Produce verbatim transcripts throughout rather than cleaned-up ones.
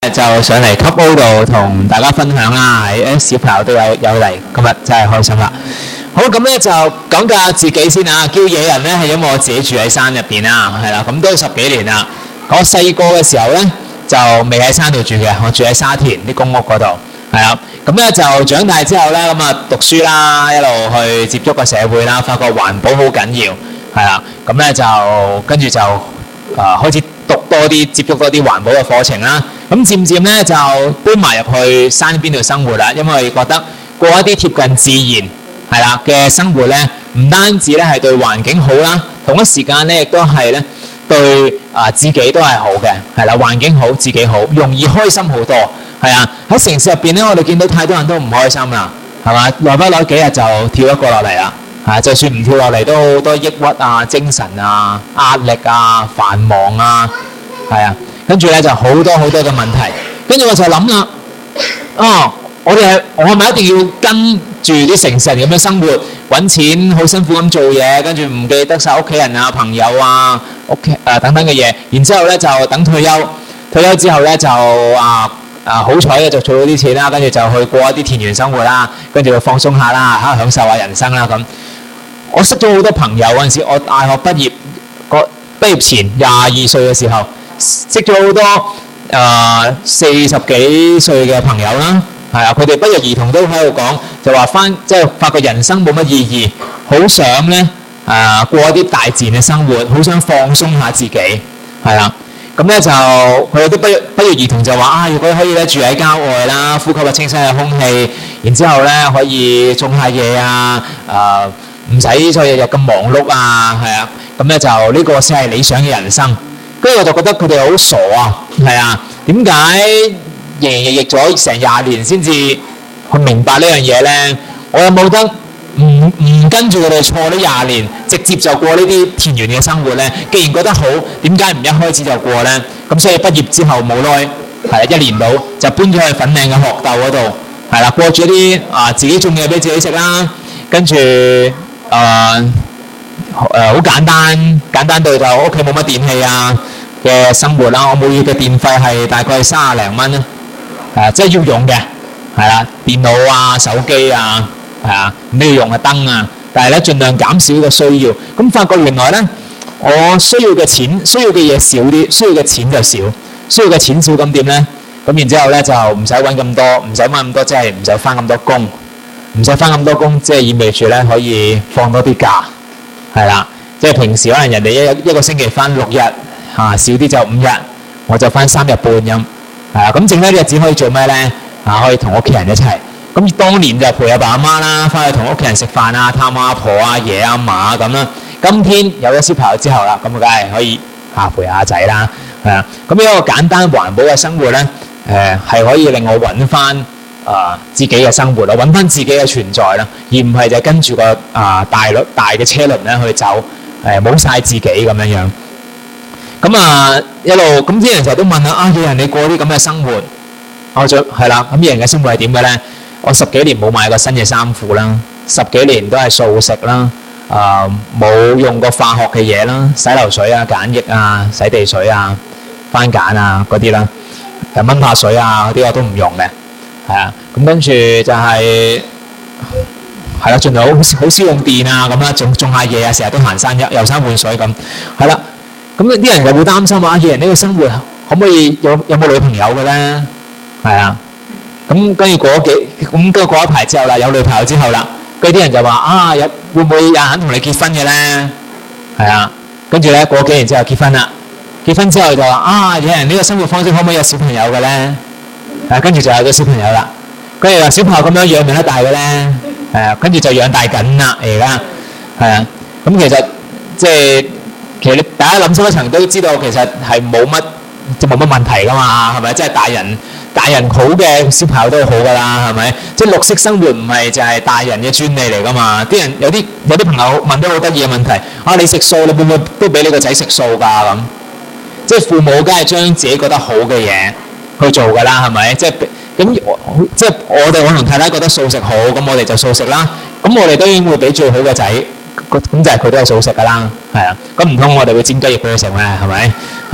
就上嚟 Club O 度同大家分享啦，誒小朋友都有有嚟，今日真係開心啦。好，咁咧就講下自己先啊。叫野人咧係因為我自己住喺山入邊啦，係啦，咁都十幾年啦。我細個嘅時候咧就未喺山度住嘅，我住喺沙田啲公屋嗰度，係啦。咁咧就長大之後咧咁啊讀書啦，一路去接觸個社會啦，發覺環保好緊要，係啦。咁咧就跟住就啊開始讀多啲，接觸多啲環保嘅課程啦。咁漸漸咧就搬埋入去山邊度生活啦，因為覺得過一啲貼近自然係啦嘅生活咧，唔單止咧係對環境好啦，同一時間咧亦都係咧對啊自己都係好嘅，係啦，環境好，自己好，容易開心好多，係啊。喺城市入邊咧，我哋見到太多人都唔開心啦，係嘛？耐不耐幾日就跳一個落嚟啦，啊，就算唔跳落嚟都好多抑鬱啊、精神啊、壓力啊、繁忙啊，係啊。跟住咧就好多好多嘅問題，跟住我就諗啦，哦，我哋係我係咪一定要跟住啲城市人咁樣生活，揾錢好辛苦咁做嘢，跟住唔記得晒屋企人啊、朋友啊、屋企誒等等嘅嘢，然之後咧就等退休，退休之後咧就啊啊好彩嘅就儲到啲錢啦，跟住就去過一啲田園生活啦，跟住去放鬆下啦，嚇享受下人生啦咁。我識咗好多朋友嗰陣時，我大學畢業個畢業前廿二歲嘅時候。識咗好多誒四十幾歲嘅朋友啦，係啊，佢哋不約而同都喺度講，就話翻即係發覺人生冇乜意義，好想咧誒過一啲大自然嘅生活，好想放鬆下自己，係啊，咁咧就佢哋都不約不約而同就話啊，如果可以咧住喺郊外啦，呼吸下清新嘅空氣，然之後咧可以種下嘢啊，誒唔使再日日咁忙碌啊，係啊，咁咧就呢個先係理想嘅人生。跟住我就覺得佢哋好傻啊，係啊，點解營營役役咗成廿年先至去明白呢樣嘢咧？我有冇得唔唔跟住佢哋錯呢廿年，直接就過呢啲田園嘅生活咧？既然覺得好，點解唔一開始就過咧？咁所以畢業之後冇耐，係一年到就搬咗去粉嶺嘅學竇嗰度，係啦，過住啲啊自己種嘢俾自己食啦，跟住誒。誒好簡單，簡單到就屋企冇乜電器啊嘅生活啦。我每月嘅電費係大概三十零蚊啦，誒即係要用嘅，係啦，電腦啊、手機啊，係啊，咩要用嘅燈啊，但係咧盡量減少個需要。咁發覺原來咧，我需要嘅錢、需要嘅嘢少啲，需要嘅錢就少，需要嘅錢少咁點咧？咁然之後咧就唔使揾咁多，唔使揾咁多，即係唔使返咁多工，唔使返咁多工，即係意味住咧可以放多啲假。係啦，即係平時可能人哋一一個星期翻六日，嚇少啲就五日，我就翻三日半咁。係啊，咁剩低啲日子可以做咩咧？啊，可以同屋企人一齊。咁當年就陪阿爸阿媽啦，翻去同屋企人食飯啊，探阿婆啊、爺阿嫲啊咁啦。今天有咗小朋友之後啦，咁梗係可以嚇陪下仔啦。係啊，咁一個簡單環保嘅生活咧，誒係可以令我揾翻。啊！自己嘅生活咯，揾翻自己嘅存在啦，而唔係就跟住個啊大輪大嘅車輪咧去走，誒冇晒自己咁樣樣。咁啊一路咁啲人成日都問啦，啊有人你過啲咁嘅生活，我就係啦。咁人嘅生活係點嘅咧？我十幾年冇買過新嘅衫褲啦，十幾年都係素食啦，啊冇用過化學嘅嘢啦，洗流水啊、鹼液啊、洗地水啊、番梘啊嗰啲啦，誒蚊怕水啊嗰啲我都唔用嘅。係啊，咁跟住就係係啦，盡量好好少用電啊，咁啦，種種下嘢啊，成日都行山遊山玩水咁，係啦。咁啲人就會擔心啊，野人呢個生活可唔可以有有冇女朋友嘅咧？係啊，咁跟住過咗幾咁跟住過一排之後啦，有女朋友之後啦，跟住啲人就話啊，有會唔會有人肯同你結婚嘅咧？係啊，跟住咧過幾年之後結婚啦，結婚之後就話啊，野人呢個生活方式可唔可以有小朋友嘅咧？誒，跟住就有咗小朋友啦。跟住話小朋友咁樣養唔養得大嘅咧？係啊，跟住就養大緊啦，而家係啊。咁其實即係其實你大家諗深一層都知道，其實係冇乜即係冇乜問題噶嘛，係咪？即係大人大人好嘅小朋友都好噶啦，係咪？即係綠色生活唔係就係大人嘅專利嚟噶嘛？啲人有啲有啲朋友問到好得意嘅問題，啊你食素，你會唔會都俾你個仔食素㗎咁？即係父母梗係將自己覺得好嘅嘢去做㗎啦，係咪？即係咁，即係我哋我同太太覺得素食好，咁我哋就素食啦。咁我哋當然會俾最好嘅仔，咁就係佢都係素食㗎啦，係啊。咁唔通我哋會煎雞翼俾佢食咩？係咪？係啦。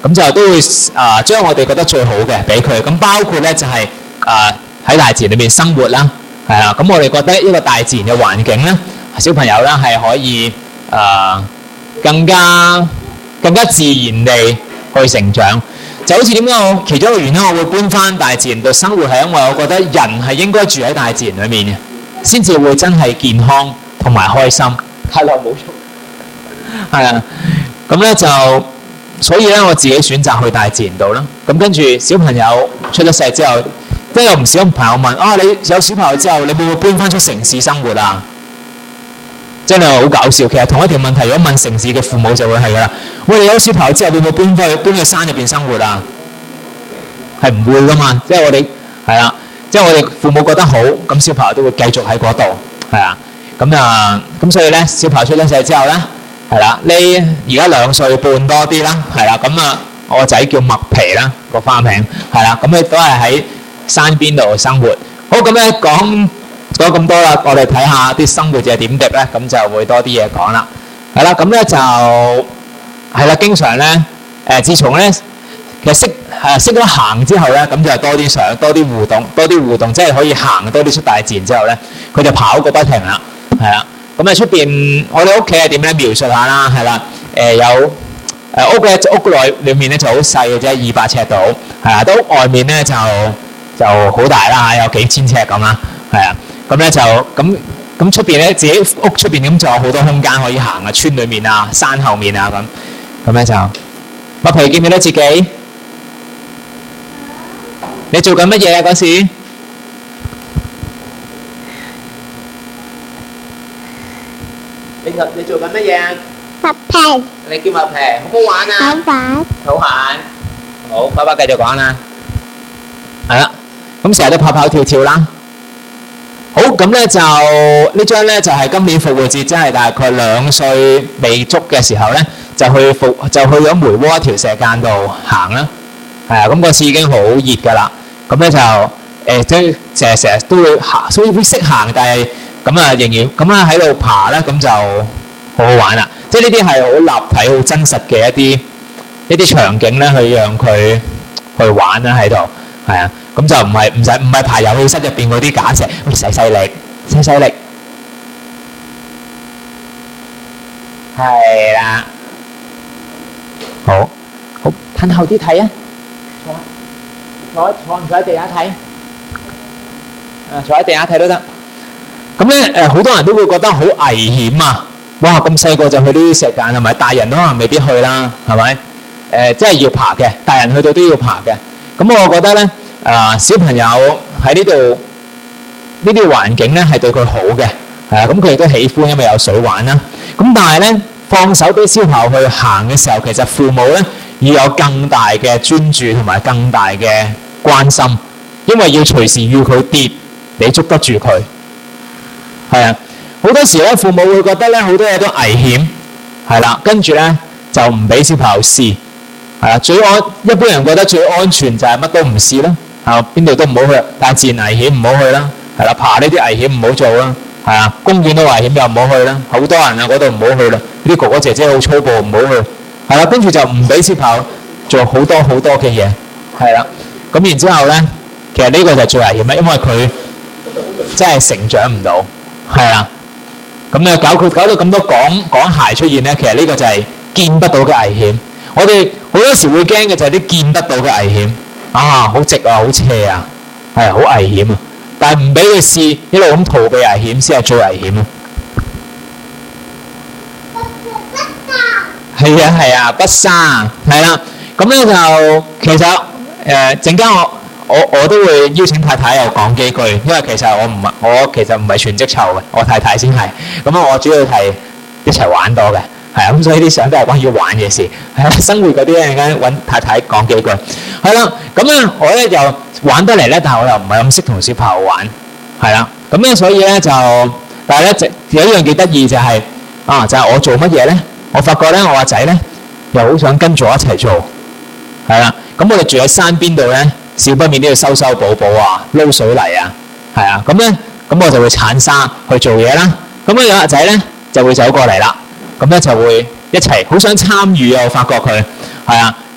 咁就都會啊將我哋覺得最好嘅俾佢。咁包括咧就係啊喺大自然裏面生活啦，係啦。咁我哋覺得一個大自然嘅環境咧，小朋友咧係可以啊更加更加自然地去成長。就好似點解我其中一個原因我會搬翻大自然度生活，係因為我覺得人係應該住喺大自然裏面嘅，先至會真係健康同埋開心。太耐冇喐，係啊，咁咧就所以咧我自己選擇去大自然度啦。咁跟住小朋友出咗世之後，都有唔少朋友問啊，你有小朋友之後，你會唔會搬翻出城市生活啊？真係好搞笑。其實同一條問題，如果問城市嘅父母就會係噶啦。喂，你有小朋友之後，會唔會搬翻去搬去山入邊生活啊？係唔會噶嘛。即係我哋係啦，即係我哋父母覺得好，咁小朋友都會繼續喺嗰度，係啊。咁啊，咁所以咧，小朋友出咗世之後咧，係啦，呢而家兩歲半多啲啦，係啦。咁啊，我個仔叫麥皮啦，個花名係啦。咁佢都係喺山邊度生活。好，咁咧講咗咁多啦，我哋睇下啲生活嘅點滴咧，咁就會多啲嘢講啦。係啦，咁咧就係啦，經常咧誒，自從咧其實識誒識咗行之後咧，咁就多啲上多啲互動，多啲互動，即係可以行多啲出大自然之後咧，佢就跑個不停啦。係啦，咁啊出邊我哋屋企係點咧？描述下啦，係啦，誒有誒屋嘅屋內裏面咧就好細嘅啫，二百尺度，係啊，到屋外面咧就就好大啦，有幾千尺咁啦，係啊。咁咧就咁咁出邊咧，自己屋出邊咁就有好多空間可以行啊，村裏面啊，山後面啊咁。咁咧就麥皮記唔記得自己？你做緊乜嘢啊嗰時？你你做緊乜嘢啊？ 麥皮。 你叫麥皮，好唔好玩啊？ 好玩。 好玩。好，爸爸繼續講啦。係啦，咁成日都跑跑跳跳啦。好，咁咧就呢張咧就係今年復活節，即係大概兩歲未足嘅時候咧，就去復就去咗梅窩一條石澗度行啦。係啊，咁嗰次已經好熱㗎啦。咁咧就誒即成日成日都會行，所以會識行，但係咁啊仍然咁啊喺度爬咧，咁就好好玩啦。即係呢啲係好立體、好真實嘅一啲一啲場景咧，去讓佢去玩啦喺度，係啊。咁就唔係唔使唔係爬遊戲室入邊嗰啲假石，喂細細力，細細力，係啦，好，好，褪後啲睇啊，坐，坐坐唔坐喺地下睇，啊坐喺地下睇都得。咁咧誒，好多人都會覺得好危險啊！哇，咁細個就去呢啲石澗係咪？大人都可能未必去啦，係咪？誒，即係要爬嘅，大人去到都要爬嘅。咁我覺得咧。啊！小朋友喺呢度呢啲環境咧係對佢好嘅，係啊，咁佢亦都喜歡，因為有水玩啦。咁但係咧放手俾小朋友去行嘅時候，其實父母咧要有更大嘅專注同埋更大嘅關心，因為要隨時要佢跌，你捉得住佢。係啊，好多時咧父母會覺得咧好多嘢都危險，係啦，跟住咧就唔俾小朋友試。係啊，最安一般人覺得最安全就係乜都唔試啦。啊，邊度都唔好去，大自然危險唔好去啦，係啦，爬呢啲危險唔好做啦，係啊，公園都危險又唔好去啦，好多人啊嗰度唔好去啦，啲哥哥姐姐好粗暴唔好去，係啦，跟住就唔俾小朋友做好多好多嘅嘢，係啦，咁然之後咧，其實呢個就係最危險啦，因為佢真係成長唔到，係啦，咁咧搞佢搞到咁多港港鞋出現咧，其實呢個就係見不到嘅危險，我哋好多時會驚嘅就係啲見得到嘅危險。啊，好直啊，好斜啊，係好危險啊！但係唔俾佢試，一路咁逃避危險先係最危險啊！係啊係啊，不沙係啦，咁咧就其實誒陣間我我我都會邀請太太又講幾句，因為其實我唔係我其實唔係全職湊嘅，我太太先係，咁啊我主要係一齊玩多嘅。係啊，咁所以啲相都係關於玩嘅事。係啊，生活嗰啲咧，陣間揾太太講幾句。係啦，咁咧我咧就玩得嚟咧，但係我又唔係咁識同小朋友玩。係啦，咁咧所以咧就，但係咧就有一樣幾得意就係啊，就係我做乜嘢咧？我發覺咧，我個仔咧又好想跟住我一齊做。係啦，咁我哋住喺山邊度咧，少不免都要修修補補啊，撈水泥啊，係啊，咁咧咁我就會鏟沙去做嘢啦。咁咧有個仔咧就會走過嚟啦。咁咧就會一齊好想參與啊！我發覺佢係啊，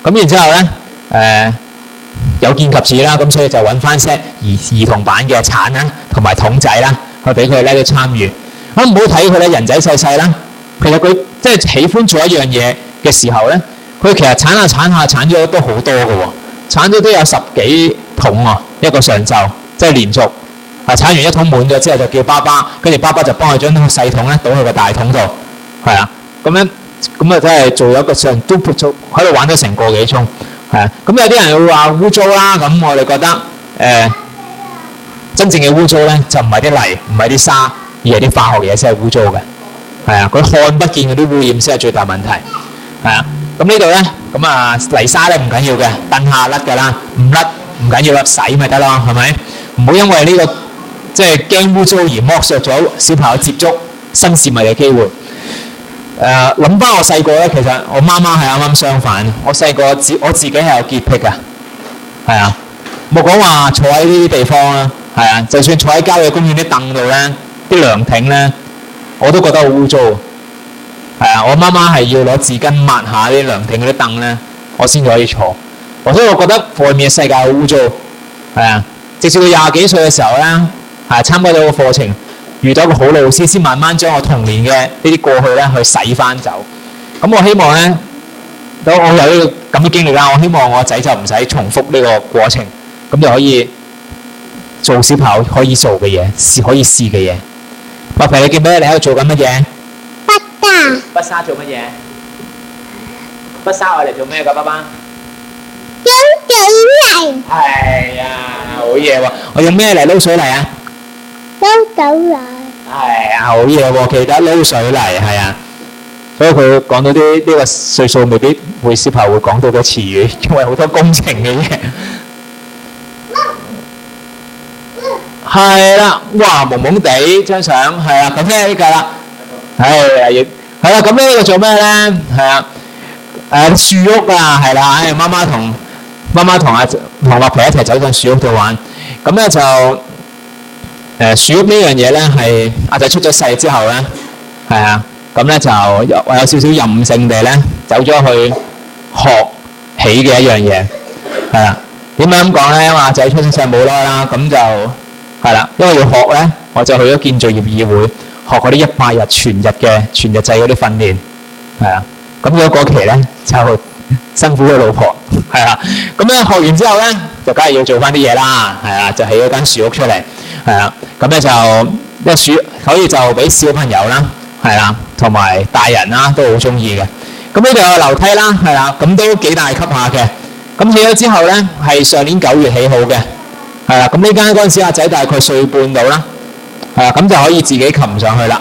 咁然之後咧誒有見及此啦，咁所以就揾翻 set 兒兒童版嘅鏟啦，同埋桶仔啦，去俾佢咧都參與。咁唔好睇佢咧人仔細細啦，其實佢即係喜歡做一樣嘢嘅時候咧，佢其實鏟下鏟下鏟咗都好多嘅喎，鏟咗都有十幾桶喎，一個上晝即係連續。啊！鏟完一桶滿咗之後就叫爸爸，跟住爸爸就幫佢將個細桶咧倒去個大桶度，係啊，咁樣咁啊真係做咗一個上都做喺度玩咗成個幾鐘，係啊。咁有啲人會話污糟啦，咁我哋覺得誒、呃、真正嘅污糟咧就唔係啲泥，唔係啲沙，而係啲化學嘢先係污糟嘅，係啊。佢看不見嗰啲污染先係最大問題，係啊。咁呢度咧咁啊泥沙咧唔緊要嘅，蹬下甩㗎啦，唔甩唔緊要啦，洗咪得咯，係咪？唔好因為呢、這個即係驚污糟而剝削咗小朋友接觸新事物嘅機會。誒諗翻我細個咧，其實我媽媽係啱啱相反。我細個自我自己係有潔癖㗎，係啊，冇講話坐喺呢啲地方啦，係啊，就算坐喺郊野公園啲凳度咧，啲涼亭咧，我都覺得好污糟。係啊，我媽媽係要攞紙巾抹下啲涼亭嗰啲凳咧，我先可以坐。所以我覺得外面嘅世界好污糟，係啊，直至到廿幾歲嘅時候咧。係參加咗個課程，遇到一個好老師，先慢慢將我童年嘅呢啲過去咧去洗翻走。咁我希望咧，我有呢個咁嘅經歷啦。我希望我仔就唔使重複呢個過程，咁就可以做小朋友可以做嘅嘢，試可以試嘅嘢。白皮，你記唔記得你喺度做緊乜嘢？ 筆㗎。 筆沙做乜嘢？筆沙我嚟做咩㗎，爸爸？ 撈水泥。 係啊，好嘢喎！我用咩嚟撈水泥啊？ 撈水泥。 係啊，好嘢喎！記得撈水泥係啊，所以佢講到啲呢個歲數未必會小朋友會講到嘅詞語，因為好多工程嘅嘢。係啦，哇，朦朦地張相係啊，咁咧呢個啦，係啊，要係啦，咁咧呢個做咩咧？係啊，誒樹屋啊，係啦，誒媽媽同媽媽同阿同麥皮一齊走上樹屋度玩，咁咧就。誒樹屋呢樣嘢咧係阿仔出咗世之後咧，係啊，咁咧就有有少少任性地咧走咗去學起嘅一樣嘢，係啦。點解咁講咧？因為阿仔出咗世冇耐啦，咁就係啦。因為要學咧，我就去咗建造業議會學嗰啲一百日全日嘅全日制嗰啲訓練，係啊。咁咗嗰期咧就辛苦嘅老婆，係啊。咁咧學完之後咧，就梗係要做翻啲嘢啦，係啊，就起咗間樹屋出嚟。係啦，咁咧就一樹可以就俾小朋友啦，係啦，同埋大人啦都好中意嘅。咁呢度有樓梯啦，係啦，咁都幾大級下嘅。咁起咗之後咧，係上年九月起好嘅，係啦。咁呢間嗰陣時阿仔大概歲半到啦，係啦，咁就可以自己擒上去啦。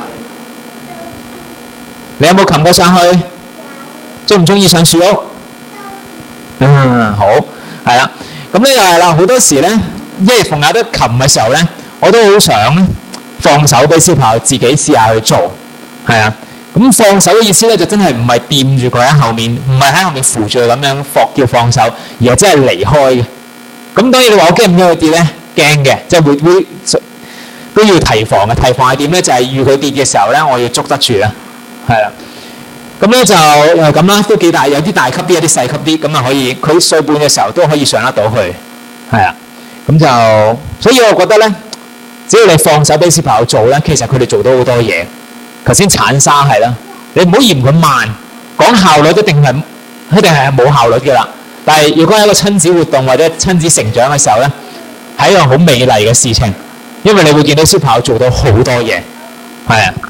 你有冇擒過上去？中唔中意上樹屋？嗯，好，係啦。咁呢又係啦，好多時咧，因為逢有得擒嘅時候咧。我都好想放手俾小朋友自己試下去做，係啊。咁放手嘅意思咧，就真係唔係掂住佢喺後面，唔係喺後面扶住佢咁樣放叫放手，而係真係離開嘅。咁當然你話我驚唔驚佢跌咧？驚嘅，即係會會都要提防嘅。提防係點咧？就係預佢跌嘅時候咧，我要捉得住啦，係啦。咁咧就誒咁啦，都幾大，有啲大級啲，有啲細級啲，咁啊可以佢歲半嘅時候都可以上得到去，係啊。咁就所以我覺得咧。只要你放手俾小朋友做咧，其實佢哋做到好多嘢。頭先鏟沙係啦，你唔好嫌佢慢，講效率一定係一定係冇效率嘅啦。但係如果係一個親子活動或者親子成長嘅時候咧，係一樣好美麗嘅事情，因為你會見到小朋友做到好多嘢，係啊，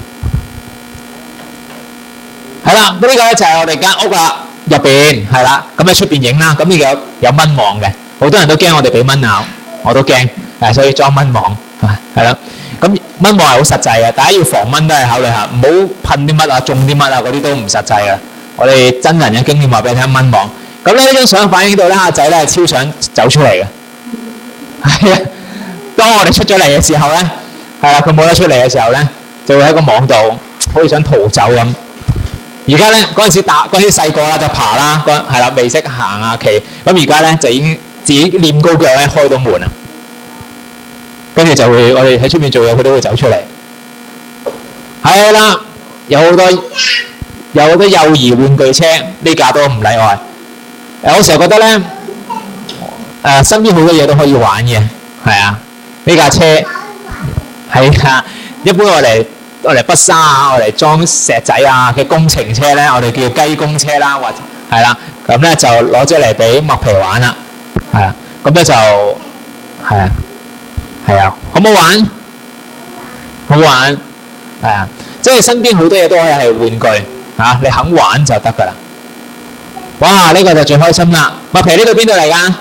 係啦。咁呢個咧就係我哋間屋啦，入邊係啦。咁喺出邊影啦，咁呢個有有蚊網嘅，好多人都驚我哋俾蚊咬，我都驚。誒，所以裝蚊網係啦。咁蚊網係好實際嘅，大家要防蚊都係考慮下，唔好噴啲乜啊、種啲乜啊嗰啲都唔實際嘅。我哋真人嘅經驗話俾你聽，蚊網。咁咧呢張相反映到咧，阿仔咧係超想走出嚟嘅。係啊，當我哋出咗嚟嘅時候咧，係啦，佢冇得出嚟嘅時候咧，就會喺個網度好似想逃走咁。而家咧嗰陣時打嗰陣時細個啦就爬啦，嗰係啦未識行啊企。咁而家咧就已經自己練高腳咧開到門啊！跟住就會，我哋喺出面做嘢，佢都會走出嚟。係啦，有好多有好多幼兒玩具車，呢架都唔例外。 誒，我成日覺得咧，誒身邊好多嘢都可以玩嘅，係啊，呢架車係啊，一般我哋我嚟北沙啊，我嚟裝石仔啊嘅工程車咧，我哋叫雞公車啦，或者係啦，咁咧就攞咗嚟俾麥皮玩啦，係啊，咁咧就係啊，係啊，好唔好玩？好玩，係啊，即係身邊好多嘢都可以係玩具嚇，你肯玩就得㗎啦。哇！呢個就最開心啦。麥皮呢度邊度嚟㗎？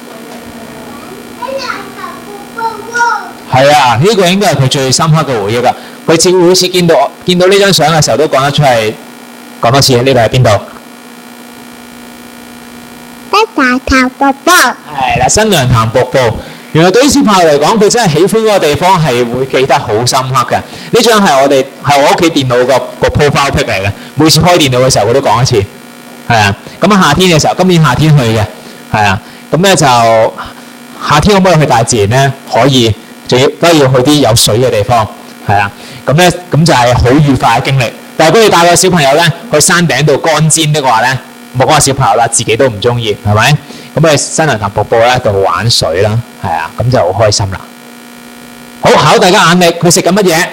係啊，呢個應該係佢最深刻嘅回憶㗎。佢似每次見到見到呢張相嘅時候，都講得出係講多次。呢度係邊度？ 北大頭伯伯。 係啦，新娘潭瀑布。原來對於小朋友嚟講，佢真係喜歡嗰個地方係會記得好深刻嘅。呢張係我哋係我屋企電腦個個 profile pic 嚟嘅。每次開電腦嘅時候，佢都講一次。係啊，咁啊夏天嘅時候，今年夏天去嘅，係啊，咁咧就夏天可唔可以去大自然咧？可以，仲要都要去啲有水嘅地方，係啊，咁咧咁就係好愉快嘅經歷。但係如果你帶個小朋友咧去山頂度乾煎的話咧，冇講個小朋友啦，自己都唔中意，係咪？咁去新娘潭瀑布咧度玩水啦，係啊，咁就好開心啦。好，考大家眼力，佢食緊乜嘢？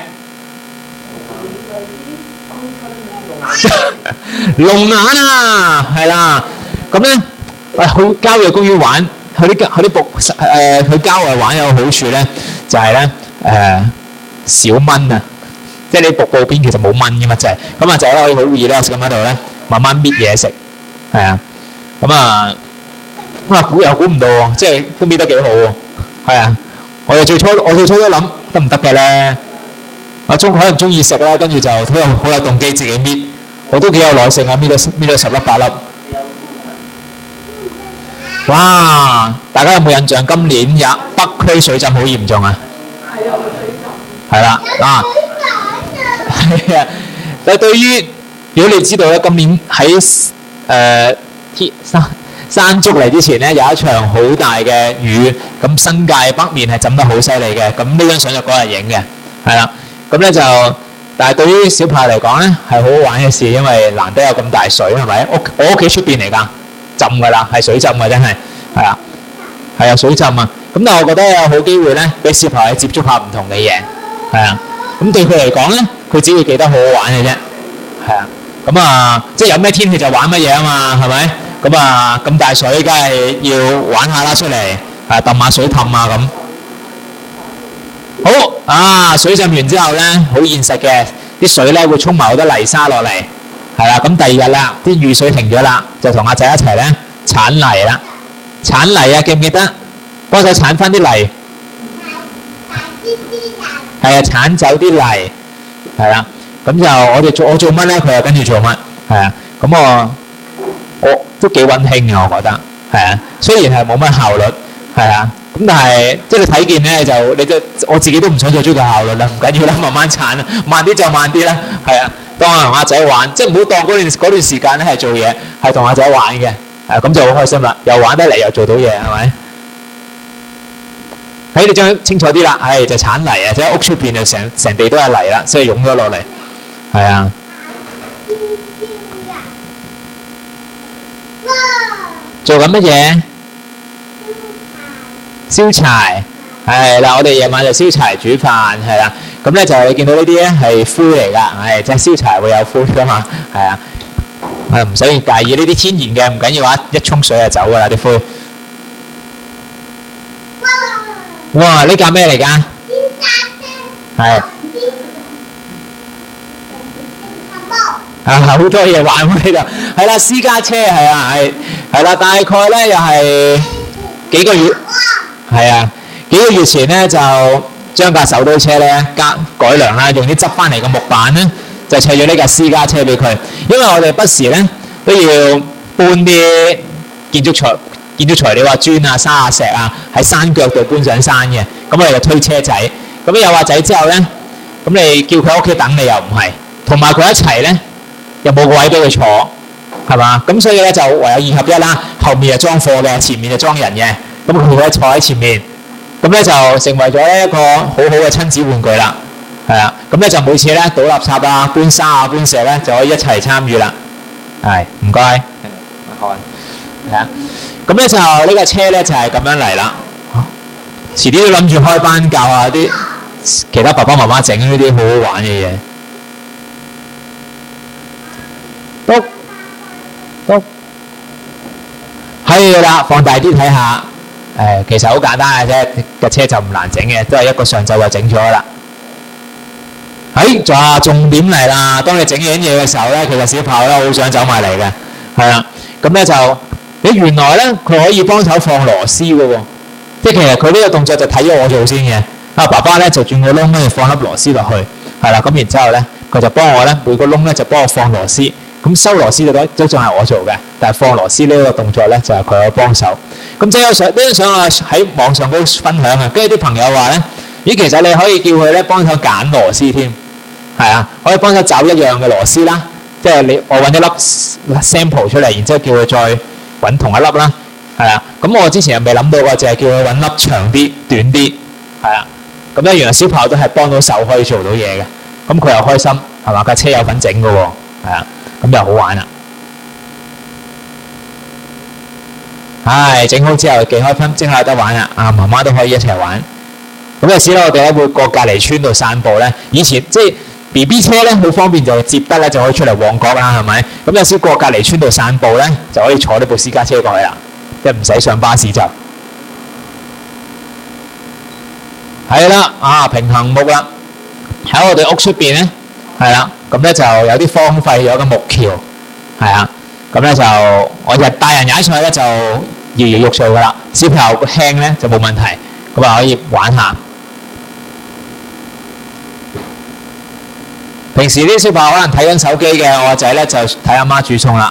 龍眼啊，係啦，咁咧，喂，去郊野公園玩，去啲去啲瀑誒去郊外玩有個好處咧，就係咧誒少蚊啊，即係你瀑布邊其實冇蚊嘅嘛，就係咁啊，就可以好 relax 咁喺度咧，慢慢搣嘢食，係啊，咁啊，咁啊估又估唔到喎，即係都搣得幾好喎，係啊，我哋最初我最初都諗得唔得嘅咧，阿中可能中意食啦，跟住就好有好有動機自己搣。我都幾有耐性啊，搣到搣到十粒八粒。哇！大家有冇印象？今年日北區水浸好嚴重啊！係啊，水浸。係啦，啊，係啊。但係對於如果你知道咧，今年喺誒天山山竹嚟之前咧，有一場好大嘅雨，咁新界北面係浸得好犀利嘅。咁呢張相就嗰日影嘅，係啦。咁咧就。但係對於小朋友嚟講咧，係好好玩嘅事，因為難得有咁大水，係咪？屋我屋企出邊嚟㗎，浸㗎啦，係水浸㗎，真係係啊，係啊，水浸啊！咁但係我覺得有好機會咧，俾小朋友接觸下唔同嘅嘢，係啊。咁對佢嚟講咧，佢只會記得好好玩嘅啫，係啊。咁啊，即係有咩天氣就玩乜嘢啊嘛，係咪？咁啊，咁大水，梗係要玩下啦，出嚟啊，揼下水氹啊咁。好啊！水浸完之後咧，好現實嘅，啲水咧會沖埋好多泥沙落嚟，係啦。咁第二日啦，啲雨水停咗啦，就同阿仔一齊咧鏟泥啦。鏟泥啊，記唔記得？幫手鏟翻啲泥。係啊，鏟走啲泥，係啦。咁就我哋做我做乜咧，佢又跟住做乜，係啊。咁我我都幾溫馨嘅，我覺得係啊。雖然係冇乜效率，係啊。咁但係即係你睇見咧，就你就我自己都唔想再追求效率啦，唔緊要啦，慢慢鏟啦，慢啲就慢啲啦，係啊，當我同阿仔玩，即係唔好當嗰段嗰段時間咧係做嘢，係同阿仔玩嘅，誒咁就好開心啦，又玩得嚟又做到嘢，係咪？喺你將清楚啲啦，係就鏟泥啊，即係屋出邊就成成地都係泥啦，所以湧咗落嚟，係啊。做緊乜嘢？燒柴係啦，我哋夜晚就燒柴煮飯係啦。咁咧就你見到呢啲咧係灰嚟㗎，係即係燒柴會有灰㗎嘛，係啊。誒唔使介意呢啲天然嘅，唔緊要啊，一沖水就走㗎啦啲灰。哇！呢架咩嚟㗎？係啊，好多嘢玩喎呢度。係啦，私家車係啊，係係啦，大概咧又係幾個月。係啊，幾個月前咧就將架手推車咧加改良啦，用啲執翻嚟嘅木板咧就砌咗呢架私家車俾佢。因為我哋不時咧都要搬啲建築材建築材料啊、磚啊、沙啊、石啊喺山腳度搬上山嘅，咁我哋就推車仔。咁有架仔之後咧，咁你叫佢喺屋企等你又唔係，同埋佢一齊咧又冇個位俾佢坐，係嘛？咁所以咧就唯有二合一啦，後面係裝貨嘅，前面就裝人嘅。咁佢會坐喺前面，咁咧就成為咗一個好好嘅親子玩具啦，係啊，咁咧就每次咧倒垃圾啊、搬沙啊、搬石咧就可以一齊參與啦，係唔該。 係啊。咁咧就呢架車咧就係咁樣嚟啦。遲啲都諗住開班教下啲其他爸爸媽媽整呢啲好好玩嘅嘢。篤篤係啦，放大啲睇下。誒，其實好簡單嘅啫，架車就唔難整嘅，都係一個上晝就整咗啦。喺仲有重點嚟啦！當你整緊嘢嘅時候咧，其實小朋友咧好想走埋嚟嘅，係啦。咁咧就你原來咧佢可以幫手放螺絲嘅喎，即係其實佢呢個動作就睇咗我做先嘅。啊，爸爸咧就轉個窿咧放粒螺絲落去，係啦。咁然之後咧佢就幫我咧每個窿咧就幫我放螺絲，咁收螺絲都都仲係我做嘅，但係放螺絲呢個動作咧就係佢去幫手。咁即係有相呢張相啊喺網上都分享啊，跟住啲朋友話咧，咦其實你可以叫佢咧幫手揀螺絲添。係啊，可以幫手找一樣嘅螺絲啦，即係你我揾一粒 sample 出嚟，然之後叫佢再揾同一粒啦，係啊。咁我之前又未諗到過，就係叫佢揾粒長啲、短啲，係啊。咁咧原來小朋友都係幫到手可以做到嘢嘅，咁佢又開心，係嘛？架車有份整嘅喎，係啊，咁又好玩啦。唉，整好之後幾開心，真係有得玩啦！啊，媽媽都可以一齊玩。咁有時咧，我哋咧會過隔離村度散步咧，以前即係。B B 車咧好方便，就接得咧就可以出嚟旺角啦，係咪？咁有時過隔離村度散步咧，就可以坐呢部私家車過去啦，即係唔使上巴士就係啦。啊，平衡木啦，喺我哋屋出邊咧，係啦，咁咧就有啲荒廢咗嘅木橋，係啊，咁咧就我日大人踩上去咧就搖搖欲墜噶啦，小朋友輕咧就冇問題，咁啊可以玩下。平時啲小朋友可能睇緊手機嘅，我個仔咧就睇阿媽煮餸啦。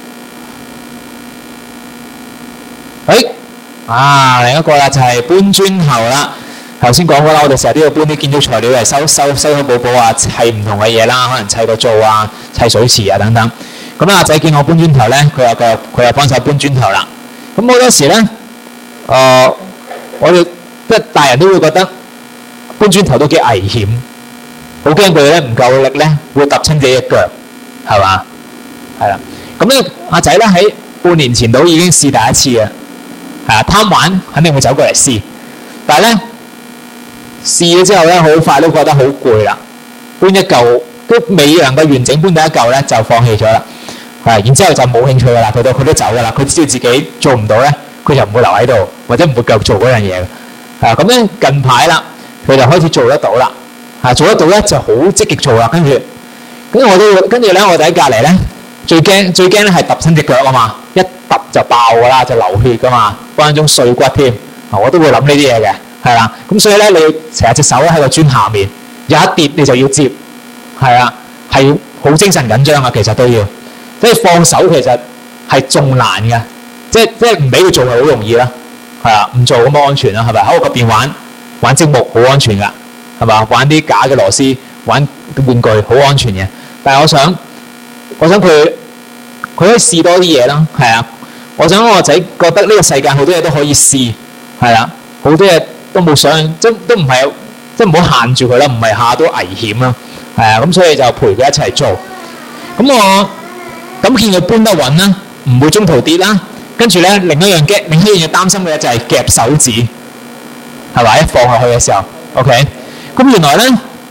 誒，啊，另一個啦就係搬磚頭啦。頭先講過啦，我哋成日都要搬啲建築材料嚟修修修修補補啊，砌唔同嘅嘢啦，可能砌個灶啊、砌水池啊等等。咁阿仔見我搬磚頭咧，佢又佢又佢又幫手搬磚頭啦。咁好多時咧，誒、呃，我哋即係大人都會覺得搬磚頭都幾危險。好驚佢咧唔夠力咧，會揼親自己隻腳，係嘛？係啦，咁咧阿仔咧喺半年前度已經試第一次嘅，係啊，貪玩肯定會走過嚟試，但係咧試咗之後咧，好快都覺得好攰啦，搬一嚿都未能夠完整搬第一嚿咧，就放棄咗啦，係，然之後就冇興趣噶啦，佢都佢都走噶啦，佢知道自己做唔到咧，佢就唔會留喺度，或者唔會繼續做嗰樣嘢嘅，係啊，咁咧近排啦，佢就開始做得到啦。啊，做得到咧就好積極做啦，跟住，跟住我都跟住咧，我哋喺隔離咧最驚最驚咧係揼親隻腳啊嘛，一揼就爆噶啦，就流血噶嘛，分分鐘碎骨添。啊，我都會諗呢啲嘢嘅，係啦。咁所以咧，你成日隻手咧喺個磚下面，有一跌你就要接，係啊，係好精神緊張啊，其實都要，即係放手其實係仲難嘅，即係即係唔俾佢做係好容易啦，係啊，唔做咁安全啦，係咪？喺我嗰邊玩玩積木好安全㗎。係嘛？玩啲假嘅螺絲，玩玩具好安全嘅。但係我想，我想佢佢可以試多啲嘢啦。係啊，我想我個仔覺得呢個世界好多嘢都可以試，係啊，好多嘢都冇想，即都唔係，即唔好限住佢啦，唔係下都危險啦。係啊，咁所以就陪佢一齊做。咁我咁見佢搬得穩啦，唔會中途跌啦。跟住咧，另一樣嘅另一樣嘢擔心嘅就係夾手指，係咪？一放落去嘅時候 ，OK。咁原來咧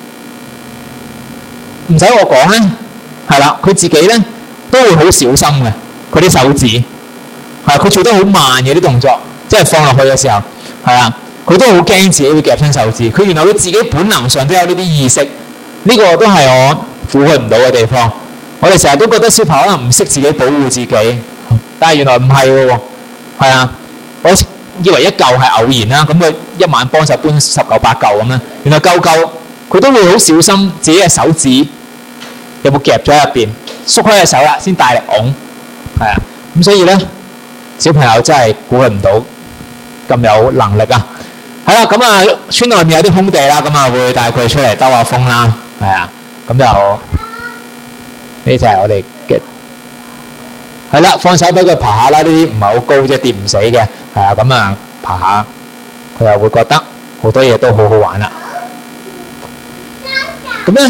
唔使我講咧，係啦，佢自己咧都會好小心嘅，佢啲手指係佢做得好慢嘅啲動作，即係放落去嘅時候，係啊，佢都好驚自己會夾親手指。佢原來佢自己本能上都有呢啲意識，呢個都係我撫佢唔到嘅地方。我哋成日都覺得小朋友可能唔識自己保護自己，但係原來唔係嘅喎，係啊，我以為一嚿係偶然啦，咁佢一晚幫手搬十嚿八嚿咁啦，原來嚿嚿佢都會好小心自己嘅手指有冇夾咗喺入邊，縮開隻手啦先大力拱，係啊，咁所以咧小朋友真係估佢唔到咁有能力啊！係啦，咁啊村外面有啲空地啦，咁啊會帶佢出嚟兜下風啦，係啊，咁就呢就係我哋嘅。係啦，放手俾佢爬下啦，呢啲唔係好高啫，跌唔死嘅，係啊，咁啊爬下，佢又會覺得好多嘢都好好玩啦。咁咧，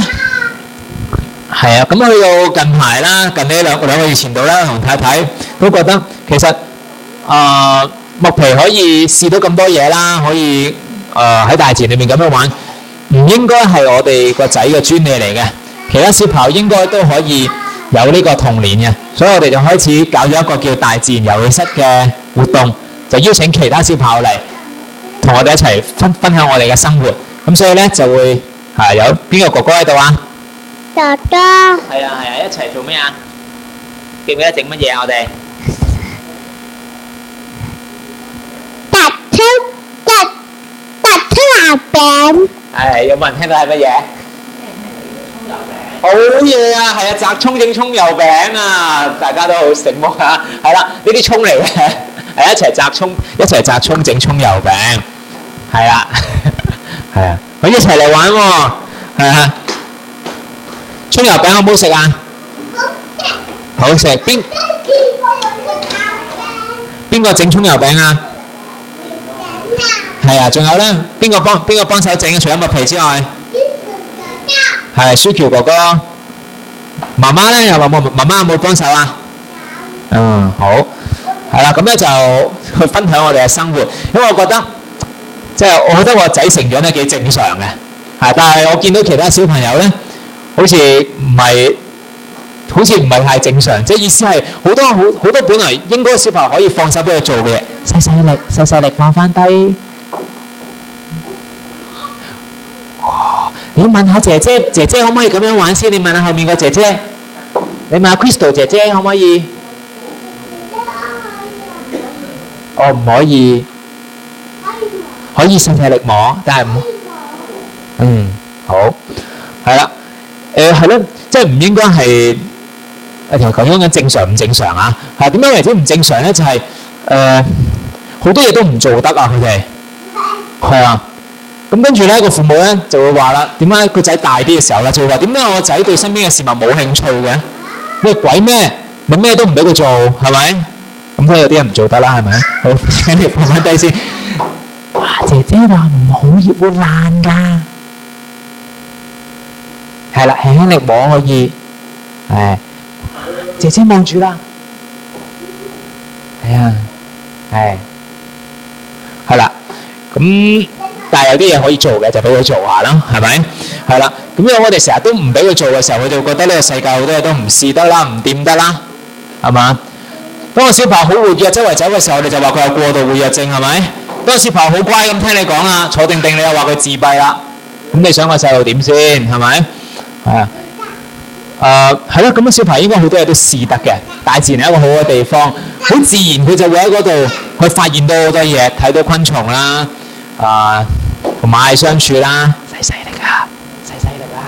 係啊，咁去到近排啦，近呢兩兩個月前度啦，同太太都覺得其實誒麥皮可以試到咁多嘢啦，可以誒喺大自然裏面咁樣玩，唔應該係我哋個仔嘅專利嚟嘅。其他小朋友應該都可以有呢個童年嘅，所以我哋就開始搞咗一個叫大自然遊戲室嘅活動，就邀請其他小朋友嚟同我哋一齊分分享我哋嘅生活。咁所以咧就會係有邊個哥哥喺度啊？ 哥哥， 係啊係啊，一齊做咩啊？記唔記得整乜嘢啊？我哋突出突突出牙餅， 係有冇人聽到係乜嘢？好嘢啊！係啊，摘葱整葱油餅啊！大家都好醒目啊！係啦，呢啲葱嚟嘅，係一齊摘葱，一齊摘葱整葱油餅，係啦，係啊，可以一齊嚟玩喎，係啊！葱油餅好唔好食啊？好食。邊邊個整葱油餅啊？係啊，仲有咧，邊個幫邊個幫手整啊？除咗麥皮之外，係舒喬哥哥。媽媽咧有冇冇？媽媽有冇幫手啊？嗯，好。係啦，咁咧就去分享我哋嘅生活，因為我覺得即係我覺得我仔成長得幾正常嘅，係，但係我見到其他小朋友咧，好似唔係。好似唔係太正常，即係意思係好多好好多本來應該小朋友可以放手俾佢做嘅嘢，細細力細細力放翻低。哇！你問下姐姐，姐姐可唔可以咁樣玩先？你問下後面個姐姐，你問下 Crystal 姐姐可唔可以？哦，唔可以，可以細細力摸，但係唔，嗯，好，係啦，誒係咯，即係唔應該係。誒條講緊正常唔正常啊？係點樣為之唔正常咧？就係誒好多嘢都唔做得啊！佢哋係啊，咁跟住咧個父母咧就會話啦：點解個仔大啲嘅時候咧就會話點解我個仔對身邊嘅事物冇興趣嘅？咩鬼咩？你咩都唔俾佢做係咪？咁所以有啲人唔做得啦係咪？好，請你放翻低先。哇！姐姐話唔好熱會爛㗎。係啦，輕輕力摸可以，係。姐姐望住啦，係啊，係，係啦，咁但係有啲嘢可以做嘅就俾佢做下啦，係咪？係啦，咁因為我哋成日都唔俾佢做嘅時候，佢就會覺得呢個世界好多嘢都唔試得啦，唔掂得啦，係嘛？當個小朋友好活躍周圍走嘅時候，我哋就話佢有過度活躍症，係咪？當個小朋友好乖咁聽你講啦，坐定定你又話佢自閉啦，咁你想個細路點先？係咪？係啊。誒係咯，咁樣小朋友應該好多嘢都試得嘅，大自然係一個好嘅地方，好自然佢就會喺嗰度去發現到好多嘢，睇到昆蟲啦，啊同螞蟻相處啦，細細力啊，細細力啊，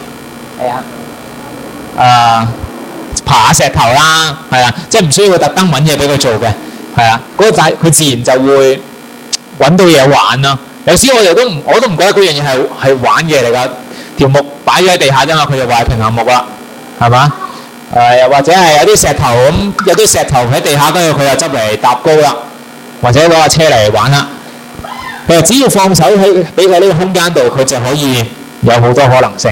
係啊，誒爬下石頭啦，係啊，即係唔需要佢特登揾嘢俾佢做嘅，係啊，嗰個仔佢自然就會揾到嘢玩咯。有時我哋都唔，我都唔覺得嗰樣嘢係係玩嘢嚟㗎，條木擺咗喺地下啫嘛，佢就話係平衡木啦。係嘛？誒又或者係有啲石頭咁，有啲石頭喺地下，跟住佢又執嚟搭高啦，或者攞架車嚟玩啦。佢話只要放手喺俾佢呢個空間度，佢就可以有好多可能性。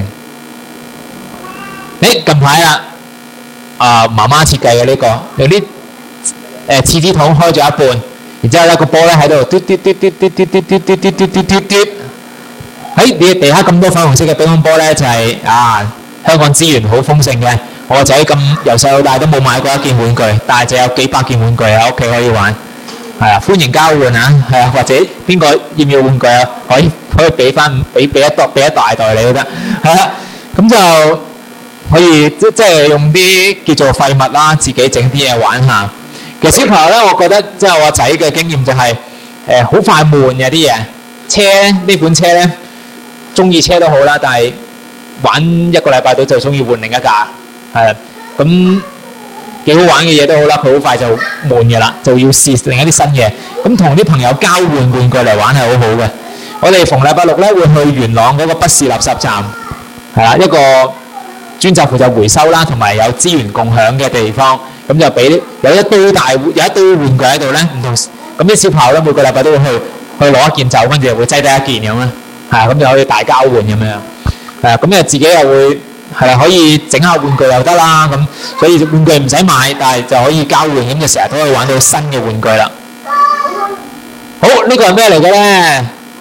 誒近排啊，啊媽媽設計嘅呢個有啲誒廁紙筒開咗一半，然之後咧個波咧喺度嘟嘟嘟嘟嘟嘟嘟嘟嘟嘟嘟嘟嘟嘟。喺你地下咁多粉紅色嘅乒乓波咧，就係啊〜香港資源好豐盛嘅，我個仔咁由細到大都冇買過一件玩具，但係就有幾百件玩具喺屋企可以玩，係啊，歡迎交換啊，係啊，或者邊個要唔要玩具啊？可以可以俾翻俾俾一袋俾一大袋你都得，係啦，咁就可以即即係用啲叫做廢物啦，自己整啲嘢玩下。其實小朋友咧，我覺得即係我個仔嘅經驗就係誒好快悶嘅啲嘢，車咧呢款車咧中意車都好啦，但係玩一個禮拜到就中意換另一架，係咁幾好玩嘅嘢都好啦，佢好快就悶嘅啦，就要試另一啲新嘢。咁同啲朋友交換玩具嚟玩係好好嘅。我哋逢禮拜六咧會去元朗嗰個不是垃圾站，係啦，一個專責負責回收啦，同埋有資源共享嘅地方。咁就俾有一堆大有一堆玩具喺度咧，唔同咁啲小朋友咧每個禮拜都會去去攞一件走，跟住就會擠低一件咁啦，係咁就可以大交換咁樣。誒咁誒自己又會係啦，可以整下玩具又得啦，咁所以玩具唔使買，但係就可以交換，咁就成日都可以玩到新嘅玩具啦。好，呢個係咩嚟嘅咧？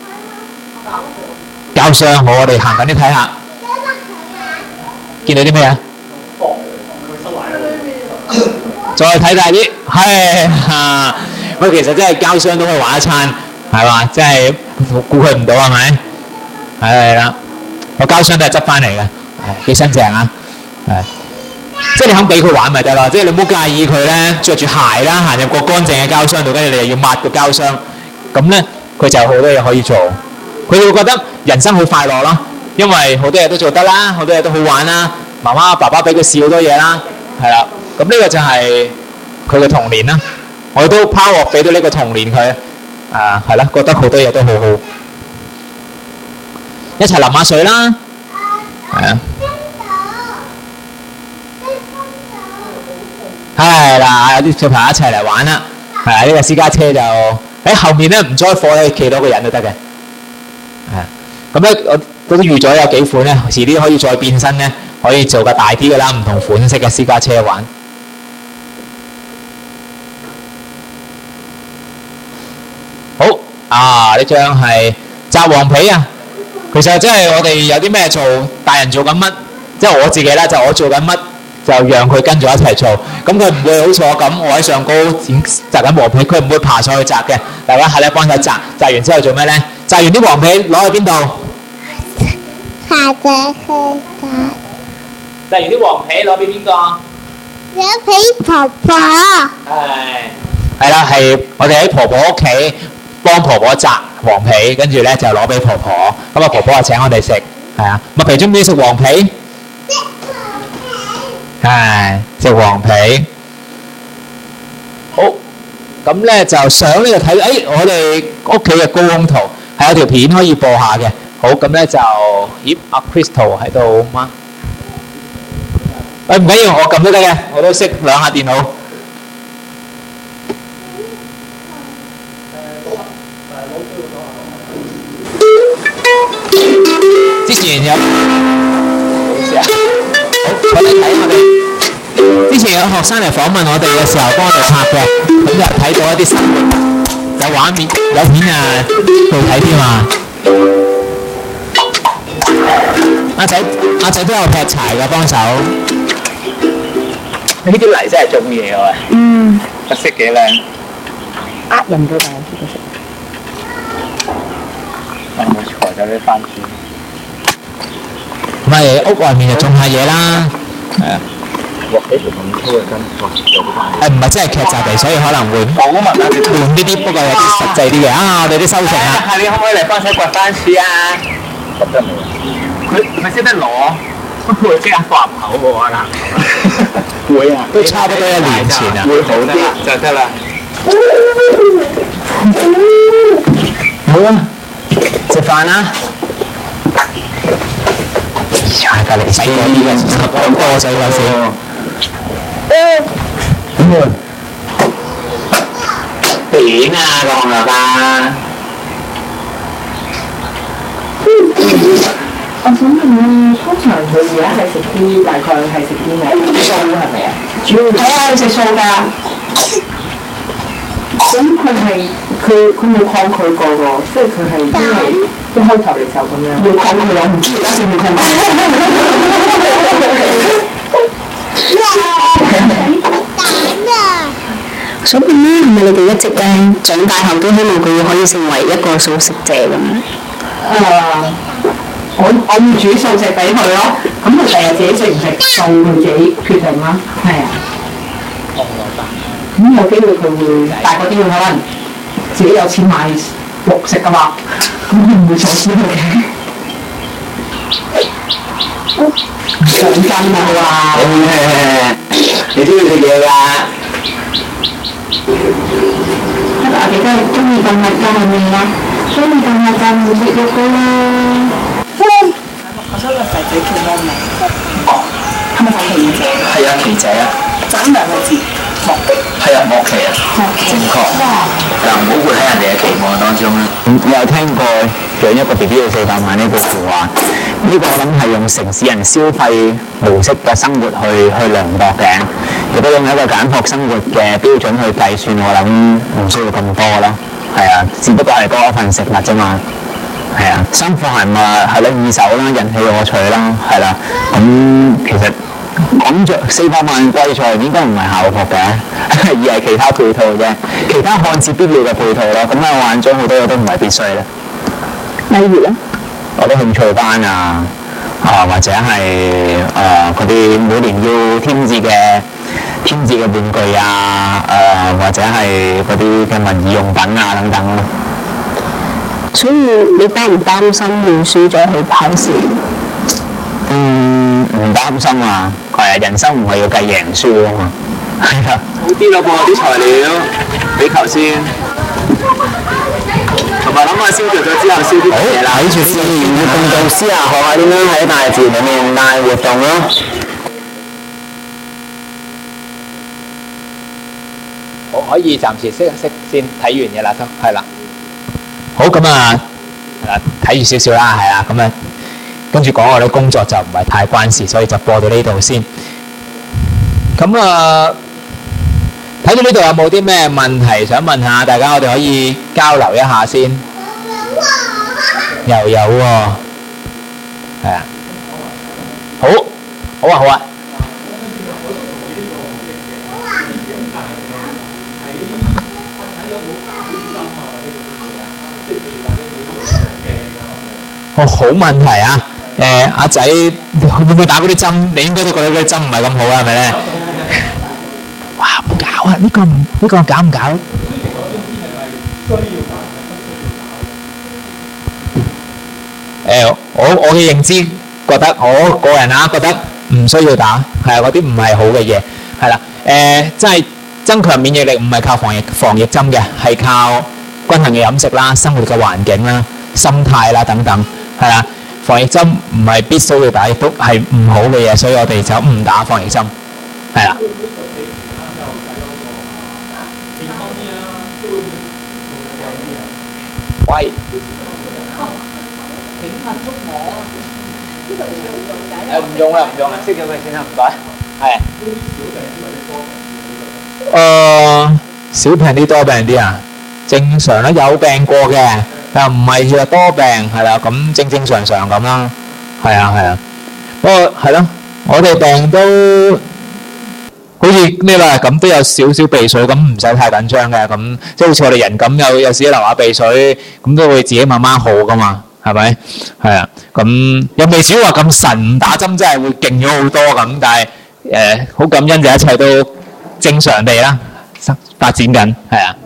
膠箱，好，我哋行緊啲睇下，見到啲咩啊？再睇大啲，係啊！喂，其實真係膠箱都可以玩一餐，係嘛？真係估佢唔到係咪？係啦，個膠箱都係執翻嚟嘅，幾新淨啊！係，即係你肯俾佢玩咪得咯，即係你唔好介意佢咧著住鞋啦，行入個乾淨嘅膠箱度，跟住你又要抹個膠箱，咁咧佢就有好多嘢可以做，佢會覺得人生好快樂咯，因為好多嘢都做得啦，好多嘢都好玩啦，媽媽爸爸俾佢試好多嘢啦，係啦。咁呢個就係佢嘅童年啦，我都拋鑊俾到呢個童年佢，啊係啦，覺得好多嘢都好好，一齊淋下水啦，係啊，係啦，有啲小朋友一齊嚟玩啦，係啊，呢個私家車就喺後面咧，唔載貨咧，企到個人都得嘅，係啊，咁咧我都預咗有幾款咧，遲啲可以再變身咧，可以做個大啲嘅啦，唔同款式嘅私家車玩。好啊！呢張係摘黃皮啊，其實即係我哋有啲咩做，大人做緊乜，即係我自己啦，就我做緊乜，就讓佢跟住一齊做。咁佢唔會好似我咁，我喺上高剪摘緊黃皮，佢唔會爬上去摘嘅。大家係咧幫手摘，摘完之後做咩咧？摘完啲黃皮攞去邊度？ 下隻去摘。 摘完啲黃皮攞俾邊個？ 攞俾婆婆。 係係啦，係我哋喺婆婆屋企幫婆婆摘黃皮，跟住咧就攞俾婆婆。咁啊，婆婆就請我哋食，係啊。麥皮中唔中意食黃皮？係食黃皮。好，咁咧就上呢度睇，誒，我哋屋企嘅高空圖係有條片可以播下嘅。好，咁咧就，咦，阿 Crystal 喺度嗎？誒唔緊要，我撳都得嘅，我都識兩下電腦。之前有，唔好意思啊，好，我哋睇我哋之前有學生嚟訪問我哋嘅時候，幫我哋拍嘅，咁就睇到一啲新聞，有畫面、有片啊，好睇添啊！阿仔，阿仔都有劈柴嘅幫手。呢啲泥真係種嘢喎。嗯。個色幾靚。呃人嘅但係呢個色。有冇材咗啲番薯？咪屋外面就種下嘢啦。係啊。哇！呢條咁粗嘅根，哇！有啲大。誒唔係真係劇集嚟，所以可能會講文啊，換呢啲，不過有啲實際啲嘅。啊，我哋啲收成啊。下年可唔可以嚟幫手掘番薯啊？掘得未？佢佢識得攞，不過會即刻放入口嘅可能。會啊，都差不多一年前啊。會好啲就得啦。好啊，食飯啦。呀，隔離細個啲嘅，咁多細個先。嗯。點啊，個紅蘿蔔？我想問你，通常佢而家係食啲大概係食啲咩？素係咪啊？主要係啊，佢食素㗎。咁佢係佢佢冇抗拒過喎，即係佢係因為一開頭嘅時候咁樣。冇抗拒，我唔知而家算唔抗拒。 想問咧，係咪你哋一直咧長大後都希望佢可以成為一個素食者咁？ 誒，我我會煮素食俾佢咯，咁佢第日自己食唔食素佢自己決定啦。係啊。咁有機會佢會大個啲，佢可能自己有錢買肉食噶嘛，咁佢唔會阻止佢嘅。上進啊佢話。 你中意食嘢㗎？ 我哋都係中意動物㗎係咪啊？中意動物就唔會食肉㗎啦。我想個仔仔叫咩名？哦，係咪叫奇姐？係啊，奇姐啊。就咁兩個字。 係啊，莫奇啊，正確。嗱，唔好活喺人哋嘅期望當中啦。我有聽過養一個 B B 要四百萬呢句説話，呢、這個我諗係用城市人消費模式嘅生活去去量度嘅，亦都用一個簡樸生活嘅標準去計算，我諗唔需要咁多啦。係啊，只不過係多一份食物啫嘛。係啊，衫褲鞋襪係咯，二手啦，人氣我取啦，係啦。咁其實講着四百萬貴在應該唔係校服嘅，而係其他配套啫，其他看似必要嘅配套咯。咁喺我眼中好多嘢都唔係必須咧。 例如咧， 我啲興趣班啊，啊或者係誒嗰啲每年要添置嘅添置嘅玩具啊，誒、呃、或者係嗰啲嘅文儀用品啊等等咯。 所以你擔唔擔心要輸咗去考試？ 嗯，唔擔心啊，係啊，人生唔係要計贏輸啊嘛。係啊，好啲咯噃，啲材料俾頭先，同埋諗下燒着咗之後燒啲嘢啦。睇住試驗活動導師啊，學下點樣喺大自然裡面帶活動咯。好，可以暫時熄一熄先，睇完嘢啦都係啦。好咁啊，睇住少少啦，係啊，咁啊，跟住講我哋工作就唔係太關事，所以就播到呢度先。咁啊，睇到呢度有冇啲咩問題想問下大家？我哋可以交流一下先。又有喎，係啊，好，好啊，好啊。哦，好問題啊！誒，阿仔會唔會打嗰啲針？你應該都覺得嗰啲針唔係咁好啊，係咪咧？哇！唔搞啊！呢個唔呢個搞唔搞？誒，我我嘅認知覺得，我個人啊覺得唔需要打，係啊，嗰啲唔係好嘅嘢，係啦。誒，即係增強免疫力唔係靠防疫防疫針嘅，係靠均衡嘅飲食啦、生活嘅環境啦、心態啦等等。係啦，防疫針唔係必須要打，亦都係唔好嘅嘢，所以我哋就唔打防疫針。係啦。喂。誒唔用啦，唔用啦，熄咗佢先啦，唔該。係。誒，少病啲多病啲啊？正常啦，有病過嘅。但唔係話多病係啦，咁正正常常咁啦，係啊係啊。不過係咯，我哋病都好似咩啦，咁都有少少鼻水，咁唔使太緊張嘅。咁即係好似我哋人咁，有有時流下鼻水，咁都會自己慢慢好噶嘛，係咪？係啊，咁又未至於話咁神打針真係會勁咗好多咁，但係誒好感恩就一切都正常地啦，發展緊係啊。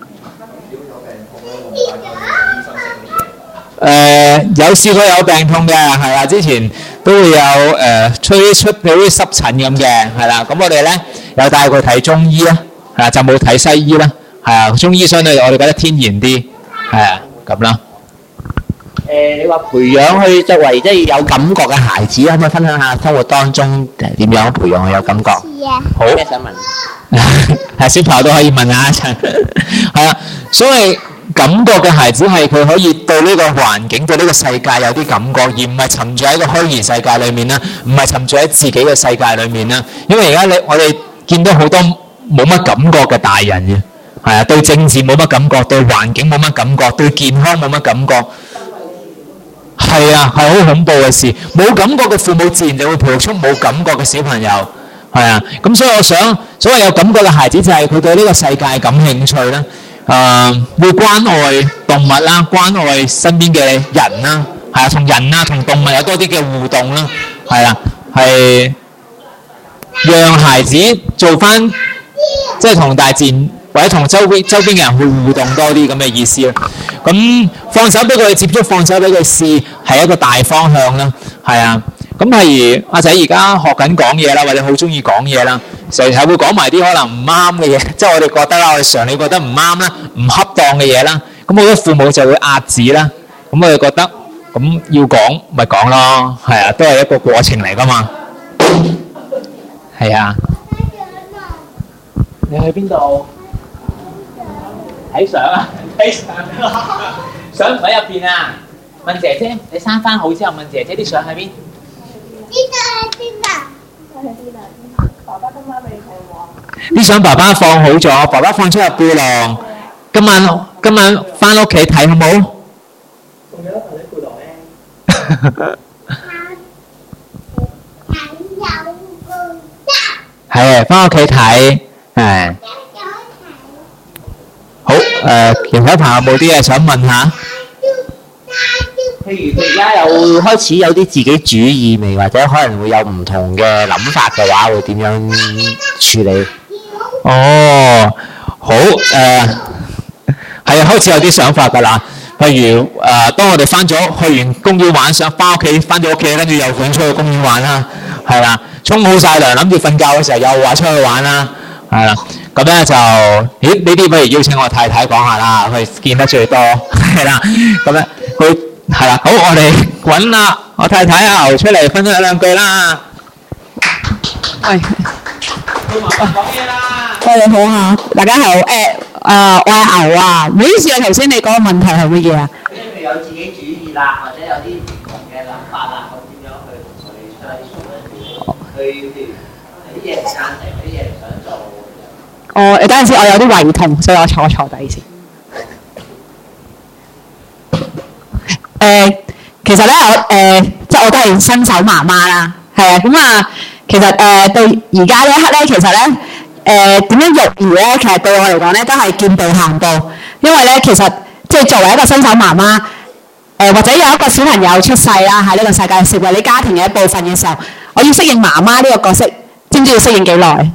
誒、呃、有試過有病痛嘅，係啦，之前都會有誒吹出好似濕疹咁嘅，係啦，咁我哋咧有帶佢睇中醫啦，係啦，就冇睇西醫啦，係啊，中醫相對我哋覺得天然啲，係啊，咁啦。誒，你話培養佢作為即係有感覺嘅孩子，可唔可以分享下生活當中誒點樣培養佢有感覺？好。咩想問？係小朋友都可以問下一陣，係啊，所謂感覺嘅孩子係佢可以對呢個環境、對呢個世界有啲感覺，而唔係沉住喺個虛擬世界裏面啦，唔係沉住喺自己嘅世界裏面啦。因為而家你我哋見到好多冇乜感覺嘅大人嘅，係啊，對政治冇乜感覺，對環境冇乜感覺，對健康冇乜感覺。係啊，係好恐怖嘅事。冇感覺嘅父母自然就會培育出冇感覺嘅小朋友。係啊，咁所以我想，所謂有感覺嘅孩子就係佢對呢個世界感興趣啦。誒、呃，會關愛動物啦，關愛身邊嘅人啦，係啊，同人啊，同動物有多啲嘅互動啦，係啊，係讓孩子做翻，即係同大自然或者同周邊周邊嘅人去互動多啲咁嘅意思啦。咁放手俾佢接觸，放手俾佢試，係一個大方向啦，係啊。咁譬如阿仔而家學緊講嘢啦，或者好中意講嘢啦，成日會講埋啲可能唔啱嘅嘢，即係我哋覺得啦，我哋常理覺得唔啱啦、唔恰當嘅嘢啦。咁好多父母就會壓止啦。咁我哋覺得咁要講咪講咯，係啊，都係一個過程嚟噶嘛。係啊。 你去邊度？睇相啊！睇相，相唔喺入邊啊！問姐姐，你生翻好之後問姐姐啲相喺邊？ 邊個係邊個？ 爸爸今晚俾你睇喎。 啲相爸爸放好咗，爸爸放出入背囊。今晚今晚翻屋企睇好冇？ 仲有一份喺背囊咧。 係，翻屋企睇，誒，好誒，其他朋友冇啲嘢想問下？ 譬如佢而家有開始有啲自己主意未，或者可能會有唔同嘅諗法嘅話，會點樣處理？ 哦，好誒，係開始有啲想法㗎啦。譬如誒，當我哋翻咗去完公園玩，想翻屋企，翻到屋企跟住又想出去公園玩啦，係啦。沖好晒涼，諗住瞓覺嘅時候又話出去玩啦，係啦。咁咧就，咦？呢啲不如邀請我太太講下啦，佢見得最多，係啦。咁咧，佢係啦。好，我哋揾啦，我太太阿牛出嚟分享一兩句啦。 喂， 佢麻煩講嘢啦。 喂，你好啊，大家好。誒，誒，我係牛啊。唔好意思啊，頭先你講嘅問題係乜嘢啊？ 即係譬如有自己主意啦，或者有啲唔同嘅諗法啦，咁點樣去同佢哋相處咧？佢譬如有啲嘢唔贊成，有啲嘢唔想做。 哦，誒，等陣先，我有啲胃痛，所以我坐坐底先。誒，其實咧，我誒，即係我都係新手媽媽啦，係啊，咁啊，其實誒到而家呢一刻咧，其實咧。誒點樣育兒咧？其實對我嚟講咧，都係見步行步。因為咧，其實即係作為一個新手媽媽，誒、呃、或者有一個小朋友出世啦，喺呢個世界成為你家庭嘅一部分嘅時候，我要適應媽媽呢個角色，知唔知要適應幾耐？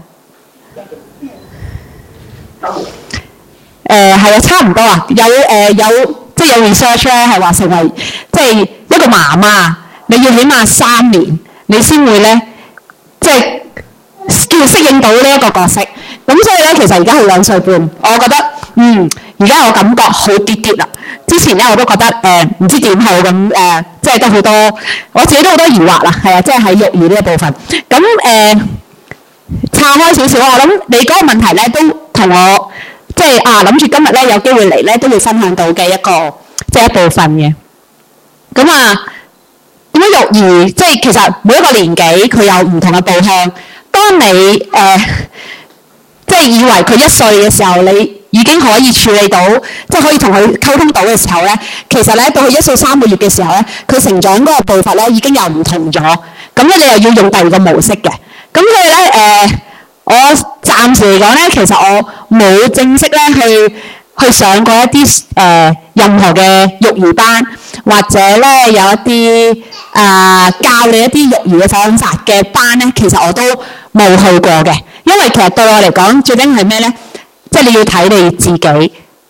誒係啊，差唔多啊。有誒、呃、有即係有 research 咧，係話成為即係一個媽媽，你要起碼三年，你先會咧即係。叫適應到呢一個角色，咁所以咧，其實而家係兩歲半，我覺得嗯，而家我感覺好啲啲啦。之前咧我都覺得誒唔知點好咁誒，即係都好多我自己都好多疑惑啦，係啊，即係喺育兒呢一部分。咁誒岔開少少，我諗你嗰個問題咧都同我即係啊諗住今日咧有機會嚟咧都會分享到嘅一個即係一部分嘅。咁啊點樣育兒？即係其實每一個年紀佢有唔同嘅步向。當你誒、呃、即係以為佢一歲嘅時候，你已經可以處理到，即係可以同佢溝通到嘅時候咧，其實咧到佢一歲三個月嘅時候咧，佢成長嗰個步伐咧已經又唔同咗。咁咧你又要用第二個模式嘅。咁所以咧誒、呃，我暫時嚟講咧，其實我冇正式咧去去上過一啲誒、呃、任何嘅育兒班，或者咧有一啲啊、呃、教你一啲育兒嘅方法嘅班咧，其實我都冇去過嘅。因為其實對我嚟講，最緊係咩咧？即係你要睇你自己。誒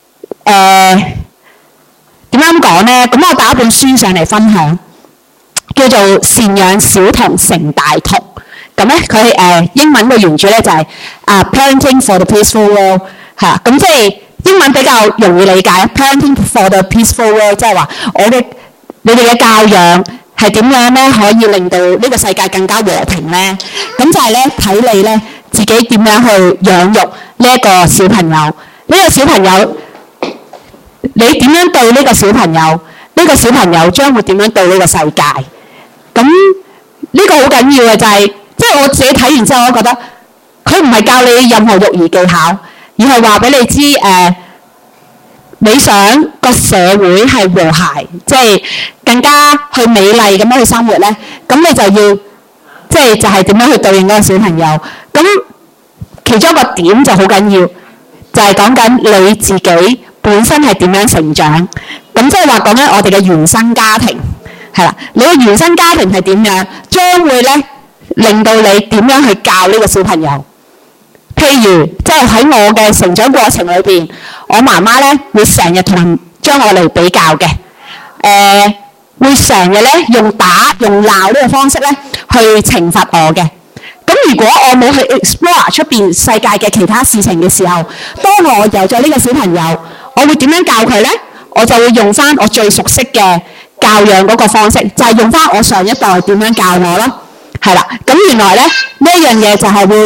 點樣講咧？咁我帶一本書上嚟分享，叫做《贍養小童成大童》。咁咧佢誒英文嘅原著咧就係、是、啊、uh, Parenting for the Peaceful World 係啊。咁即係英文比較容易理解 ，Parenting for the Peaceful World 即係話我嘅你哋嘅教養係點樣咧，可以令到呢個世界更加和平咧？咁就係咧睇你咧自己點樣去養育呢一個小朋友。呢、呢個小朋友你點樣對呢個小朋友？呢、呢個小朋友將會點樣對呢個世界？咁呢個好緊要嘅就係、是，即係我自己睇完之後，我覺得佢唔係教你任何育兒技巧。而係話俾你知，誒、呃，你想個社會係和諧，即係更加去美麗咁樣去生活咧，咁你就要，即係就係點樣去對應嗰個小朋友。咁其中一個點就好緊要，就係講緊你自己本身係點樣成長。咁即係話講緊我哋嘅原生家庭，係啦，你嘅原生家庭係點樣，將會咧令到你點樣去教呢個小朋友。譬如，即係喺我嘅成長過程裏邊，我媽媽咧會成日同人將我嚟比較嘅，誒、呃、會成日咧用打、用鬧呢個方式咧去懲罰我嘅。咁如果我冇去 explore 出邊世界嘅其他事情嘅時候，當我有咗呢個小朋友，我會點樣教佢咧？我就會用翻我最熟悉嘅教養嗰個方式，就係、是、用翻我上一代點樣教我咯。係啦，咁原來咧呢一樣嘢就係會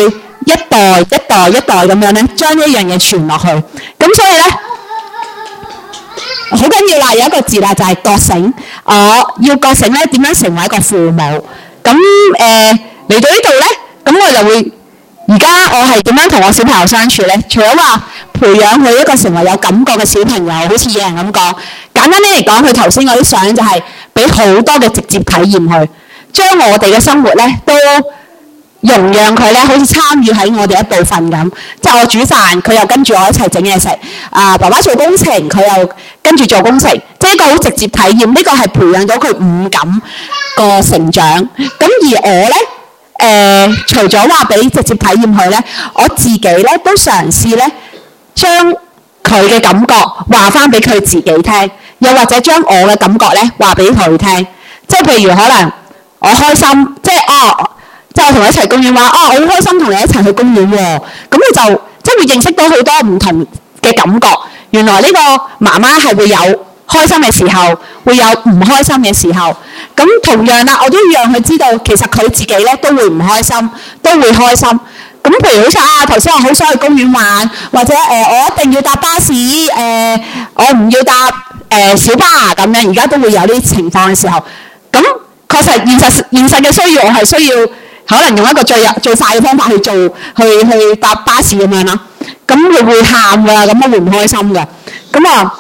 一代一代一代咁樣咧，將呢樣嘢傳落去。咁所以咧，好緊要啦，有一個字啦，就係、是、覺醒。我要覺醒咧，點樣成為一個父母？咁誒嚟到呢度咧，咁我就會而家我係點樣同我小朋友相處咧？除咗話培養佢一個成為有感覺嘅小朋友，好似野人咁講。簡單啲嚟講，佢頭先嗰啲相就係俾好多嘅直接體驗佢，將我哋嘅生活咧都容讓佢咧，好似參與喺我哋一部分咁。即係我煮飯，佢又跟住我一齊整嘢食。啊，爸爸做工程，佢又跟住做工程，即係一個好直接體驗。呢、這個係培養到佢五感個成長。咁而我咧，誒、呃、除咗話俾直接體驗佢咧，我自己咧都嘗試咧將佢嘅感覺話翻俾佢自己聽，又或者將我嘅感覺咧話俾佢聽。即係譬如可能我開心，即係哦。即係我同佢一齊公園話，哦，我好開心同你一齊去公園喎。咁佢就即係會認識到好多唔同嘅感覺。原來呢個媽媽係會有開心嘅時候，會有唔開心嘅時候。咁同樣啦，我都要讓佢知道，其實佢自己咧都會唔開心，都會開心。咁譬如好似啊，頭先我好想去公園玩，或者誒、呃、我一定要搭巴士，誒、呃、我唔要搭誒、呃、小巴咁樣。而家都會有呢啲情況嘅時候，咁確實現實現實嘅需要，我係需要。可能用一個最最快嘅方法去做，去去搭巴士咁樣啦。咁佢會喊㗎，咁我會唔開心㗎。咁啊，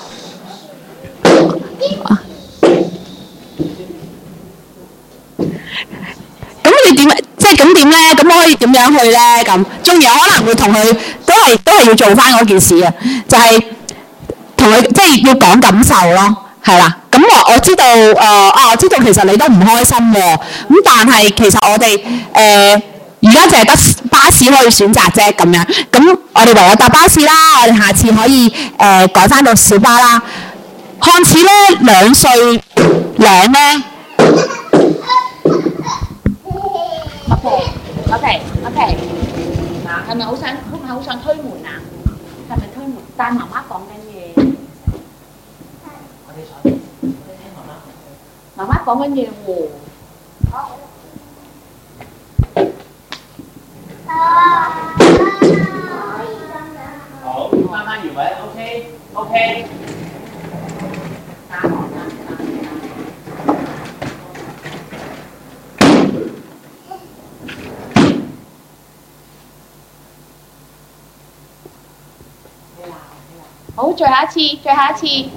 咁你點？即係咁點咧？咁我可以點樣去咧？咁，仲有可能會同佢都係都係要做翻嗰件事啊，就係同佢即係要講感受咯。係啦，咁我我知道誒、呃、啊，我知道其實你都唔開心喎。咁但係其實我哋誒而家淨係得巴士可以選擇啫咁樣。咁我哋唯有搭巴士啦，我哋下次可以誒、呃、改翻到小巴啦。看似咧兩歲兩咧。 OK OK OK， 嗱係咪好想係咪好想推門啊？係咪推門？但媽媽講緊嘢。媽媽講緊嘢喎。 好，慢慢移位 ，OK OK。 好，最後一次，最後一次。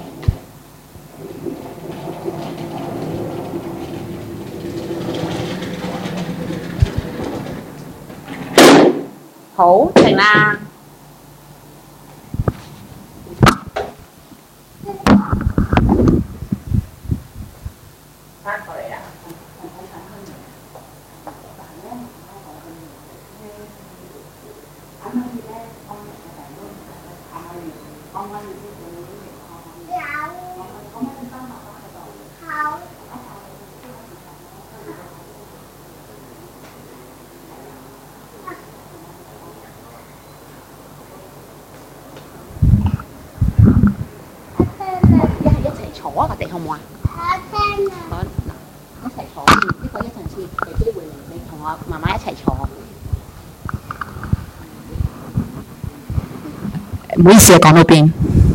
好，停啦。翻過嚟啊！坐啊，我哋好唔好啊？好嗱，一齊坐先，呢個一陣先俾機會你，你同我媽媽一齊坐。 唔好意思啊，講到邊？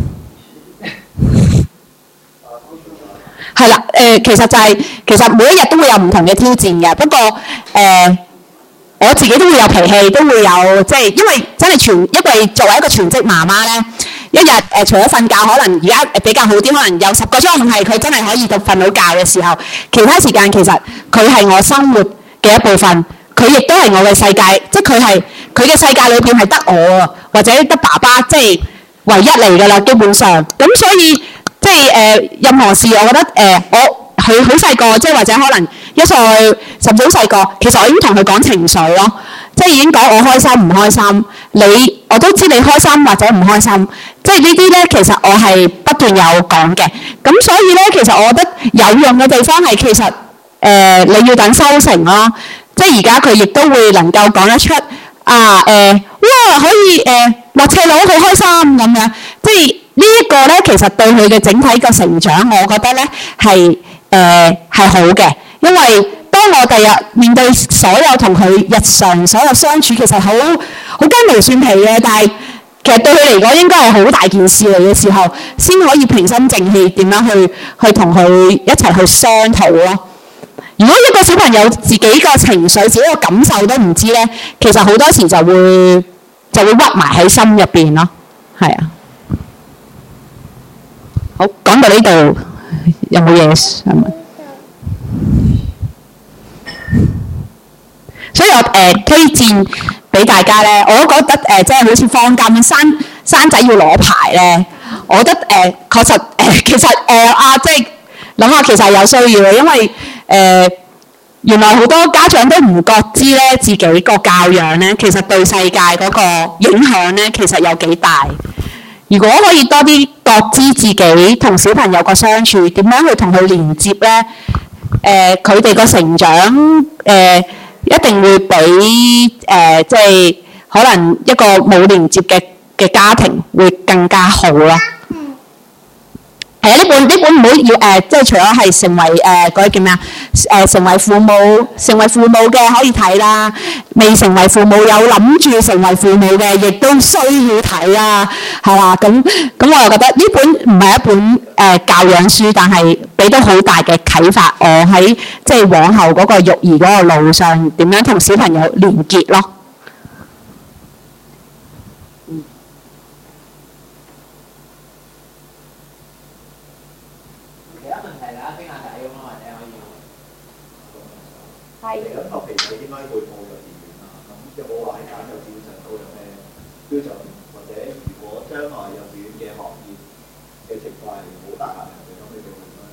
係啦，誒，其實就係、是、其實每一日都會有唔同嘅挑戰嘅，不過誒、呃，我自己都會有脾氣，都會有即係、就是、因為真係全，因為作為一個全職媽媽咧。一日誒、呃，除咗瞓覺，可能而家比較好啲，可能有十個鐘係佢真係可以到瞓到覺嘅時候，其他時間其實佢係我生活嘅一部分，佢亦都係我嘅世界，即係佢係佢嘅世界裏邊係得我啊，或者得爸爸，即係唯一嚟㗎啦，基本上。咁所以即係誒、呃，任何事，我覺得誒、呃，我佢好細個，即係或者可能一歲甚至好細個，其實我已經同佢講情緒咯。即係已經講我開心唔開心，你我都知你開心或者唔開心，即係呢啲咧，其實我係不斷有講嘅。咁所以咧，其實我覺得有用嘅地方係其實誒、呃、你要等收成咯。即係而家佢亦都會能夠講得出啊誒、呃，哇可以誒落斜路好開心咁樣。即係呢一個咧，其實對佢嘅整體嘅成長，我覺得咧係誒係好嘅，因為當我第日面對所有同佢日常所有相處，其實好好雞毛蒜皮嘅，但係其實對佢嚟講應該係好大件事嚟嘅時候，先可以平心靜氣點樣去去同佢一齊去商討咯。如果一個小朋友自己個情緒、自己個感受都唔知咧，其實好多時就會就會屈埋喺心入邊咯。係啊，好，講到呢度有冇嘢想問？所以我誒、呃、推薦俾大家咧，我都覺得誒即係好似坊間生生仔要攞牌咧，我覺得誒、呃、確實誒、呃、其實誒、呃、啊即係諗下其實係有需要嘅，因為誒、呃、原來好多家長都唔覺知咧自己個教養咧，其實對世界嗰個影響咧，其實有幾大。如果可以多啲覺知自己同小朋友個相處，點樣去同佢連接咧？誒佢哋個成長誒。呃一定會比誒、呃、即係可能一個冇連接嘅嘅家庭會更加好咯。係啊，呢本呢本唔好要誒、呃，即係除咗係成為誒嗰啲叫咩啊？誒、呃、成為父母成為父母嘅可以睇啦，未成為父母有諗住成為父母嘅，亦都需要睇啦，係嘛？咁咁我又覺得呢本唔係一本誒、呃、教養書，但係俾到好大嘅啟發我喺即係往後嗰個育兒嗰個路上點樣同小朋友連結咯。 嚟緊特別你點解會報幼稚園啊？咁有冇話係揀幼稚園上高有咩標準？或者如果將來幼稚園嘅學業嘅情況係好大壓力嘅，咁你哋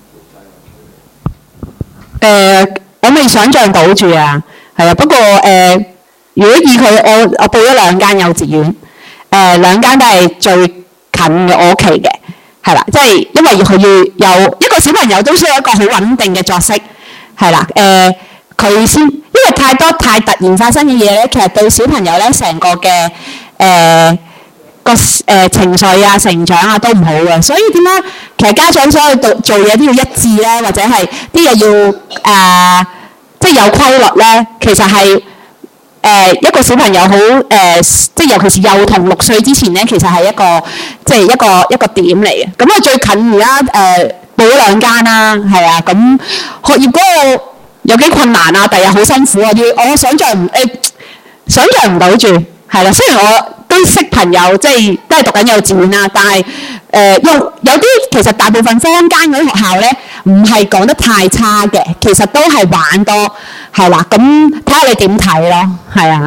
會點樣調劑？ 誒，我未想像到住啊，係啊。不過誒、呃，如果以佢，我我報咗兩間幼稚園，誒、呃、兩間都係最近嘅我屋企嘅，係啦，即係因為佢要有一個小朋友都需要一個好穩定嘅作息，係啦，誒、呃。佢先，因為太多太突然發生嘅嘢咧，其實對小朋友咧成個嘅誒個誒情緒啊、成長啊都唔好嘅。所以點解其實家長所有做做嘢都要一致咧，或者係啲嘢要誒、呃、即係有規律咧，其實係誒、呃、一個小朋友好誒、呃，即係尤其是幼童六歲之前咧，其實係一個即係一個一個點嚟嘅。咁啊最近而家誒報咗兩間啦，係啊，咁學業嗰、那個。有幾困難啊！第日好辛苦啊！要我想像唔誒，想像唔到住，係啦。雖然我都識朋友，即係都係讀緊幼稚園啦，但係誒有有啲其實大部分坊間嗰啲學校咧，唔係講得太差嘅，其實都係玩多，係啦。咁睇下你點睇咯，係啊。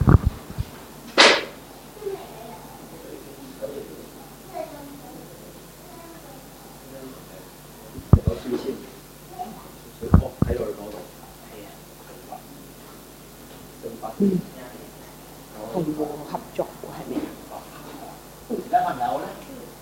嗯，同和合作喎，係咪啊？ 而家朋友咧，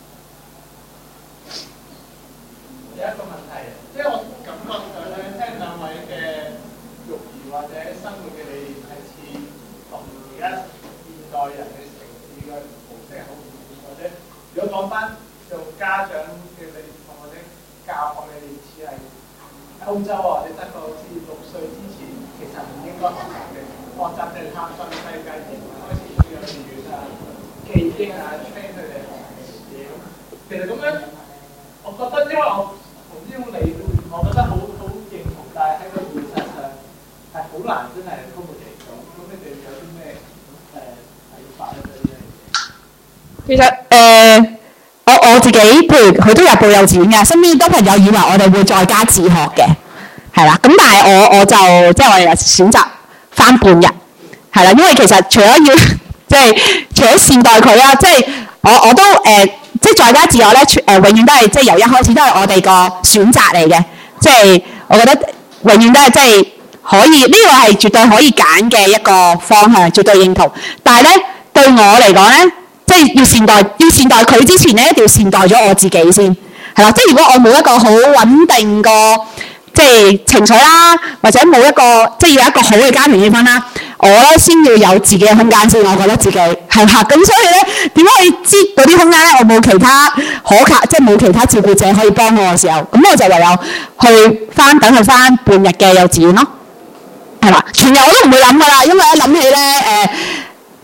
有一個問題，即係我感覺上咧，聽兩位嘅育兒或者生活嘅理念係似同而家現代人嘅城市嘅模式係好唔同，或者如果講翻做家長嘅理念或者教學嘅理念似係歐洲或者德國，好似六歲之前其實唔應該學習嘅。學習就係探索世界，而唔係開始做幼稚園啊、記憶啊、train 佢哋學嘢咁。其實咁樣，我覺得因為我同呢種理念，我覺得好好認同，但係喺個現實上係好難真係溝通嚟到。咁你哋有啲咩誒睇法咧？對呢樣嘢？ 其實誒、呃，我我自己譬如佢都有報幼稚園嘅，身邊多朋友以為我哋會在家自學嘅，係啦。咁但係我我就即係我哋選擇翻半日，係啦，因為其實除咗要即係除咗善待佢啦，即係我我都誒、呃，即係在家自學咧，誒、呃、永遠都係即係由一開始都係我哋個選擇嚟嘅，即係我覺得永遠都係即係可以，呢個係絕對可以揀嘅一個方向，絕對認同。但係咧對我嚟講咧，即係要善待，要善待佢之前咧，一定要善待咗我自己先，係啦。即係如果我冇一個好穩定個即係情緒啦，或者冇一個即係要有一個好嘅家庭氣氛啦，我咧先要有自己嘅空間先，我覺得自己係啦。咁所以咧，點解可以知嗰啲空間咧？我冇其他可靠，即係冇其他照顧者可以幫我嘅時候，咁我就唯有去翻等佢翻半日嘅幼稚園咯，係啦。全日我都唔會諗噶啦，因為一諗起咧誒，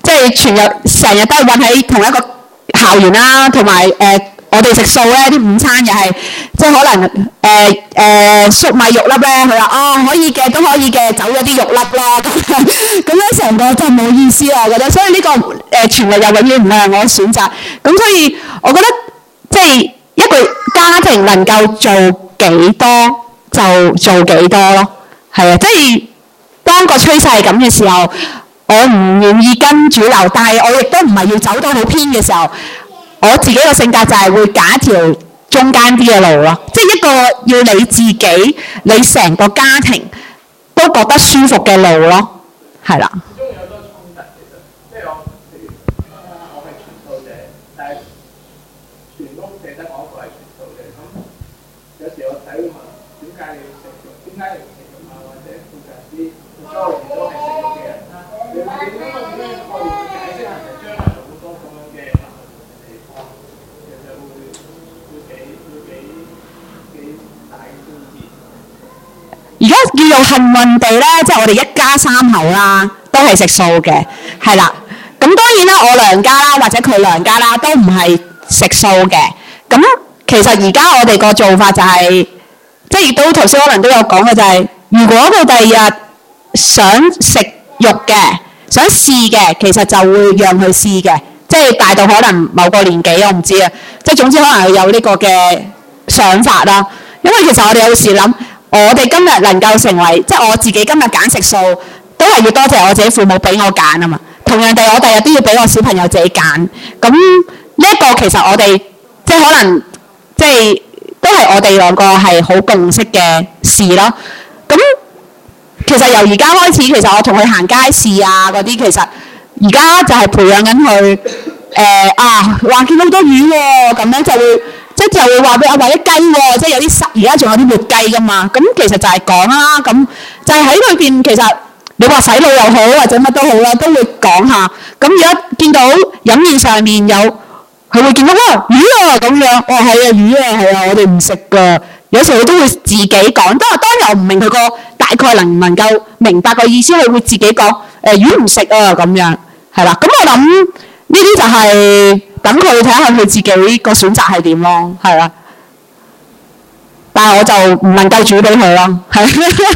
即係全日成日都係韞喺同一個校園啦，同埋誒我哋食素咧，啲午餐又係即係可能誒誒粟米肉粒咧，佢話哦可以嘅都可以嘅，走咗啲肉粒啦咁樣，咁樣成個真係冇意思啊！我覺得，所以呢、這個誒、呃、全日又永遠唔係我選擇，咁所以我覺得即係一個家庭能夠做幾多就做幾多咯，係啊，即係當個趨勢係咁嘅時候。我唔願意跟主流，但係我亦都唔係要走到好偏嘅時候，我自己個性格就係會揀一條中間啲嘅路咯，即係一個要你自己、你成個家庭都覺得舒服嘅路咯，係啦。 始終有好多衝突其實，即係我譬如我係傳道者，但係全屋淨得我一個係傳道者，咁有時我仔會問點解你要食肉？點解你唔食肉啊？或者附近啲周圍都係食肉嘅人。你點樣用呢個概念去解釋係咪將來好多咁樣嘅矛盾嘅地方，其實會會幾會幾幾大嘅挑戰。 而家叫做幸運地咧，即係我哋一家三口啦，都係食素嘅，係啦。咁當然啦，我娘家啦，或者佢娘家啦，都唔係食素嘅。咁其實而家我哋個做法就係、是，即係亦都頭先可能都有講嘅就係、是，如果佢第二日想食肉嘅，想試嘅，其實就會讓佢試嘅，即係大到可能某個年紀，我唔知啊。即係總之可能有呢個嘅想法啦。因為其實我哋有時諗，我哋今日能夠成為，即係我自己今日揀食素，都係要多謝我自己父母俾我揀啊嘛。同樣地，我第日都要俾我小朋友自己揀。咁呢一個其實我哋即係可能即係都係我哋兩個係好共識嘅事咯。咁其實由而家開始，其實我同佢行街市啊嗰啲，其實而家就係培養緊佢誒啊，話見到好多魚喎、哦，咁樣就會即係就會話俾我話啲雞喎、哦，即係有啲而家仲有啲活雞噶嘛。咁其實就係講啦，咁就係喺裏邊其實你話洗腦又好或者乜都好啦，都會講下。咁而家見到飲宴上面有，佢會見到哇魚啊咁樣，哦係啊魚啊係啊，我哋唔食㗎。有時佢都會自己講，當當然我唔明佢個大概能唔能夠明白個意思，佢會自己講誒、呃、魚唔食啊咁樣，係啦。咁我諗呢啲就係等佢睇下佢自己個選擇係點咯，係啦。但係我就唔能夠煮俾佢咯，係。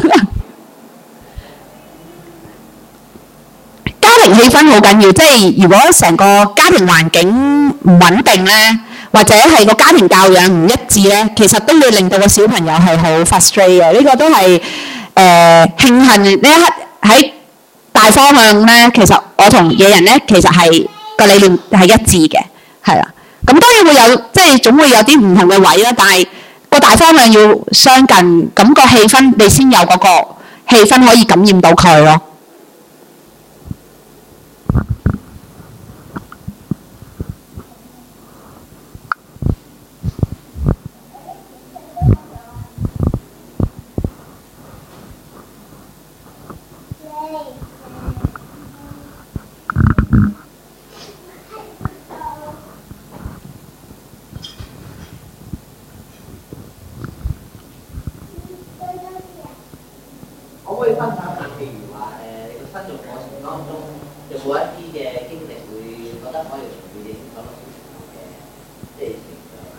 家庭氣氛好緊要，即係如果成個家庭環境唔穩定咧。或者係個家庭教養唔一致咧，其實都會令到個小朋友係好 frustrate 嘅。呢、這個都係誒、呃、慶幸呢一刻喺大方向咧，其實我同野人咧，其實係個理念係一致嘅，係啦。咁當然會有即係總會有啲唔同嘅位啦，但係個大方向要相近，咁、那個氣氛你先有嗰個氣氛可以感染到佢咯。 可唔可以分享下，譬如話誒，你個生育過程當中有冇一啲嘅經歷會覺得可以從佢影響到小朋友嘅即係成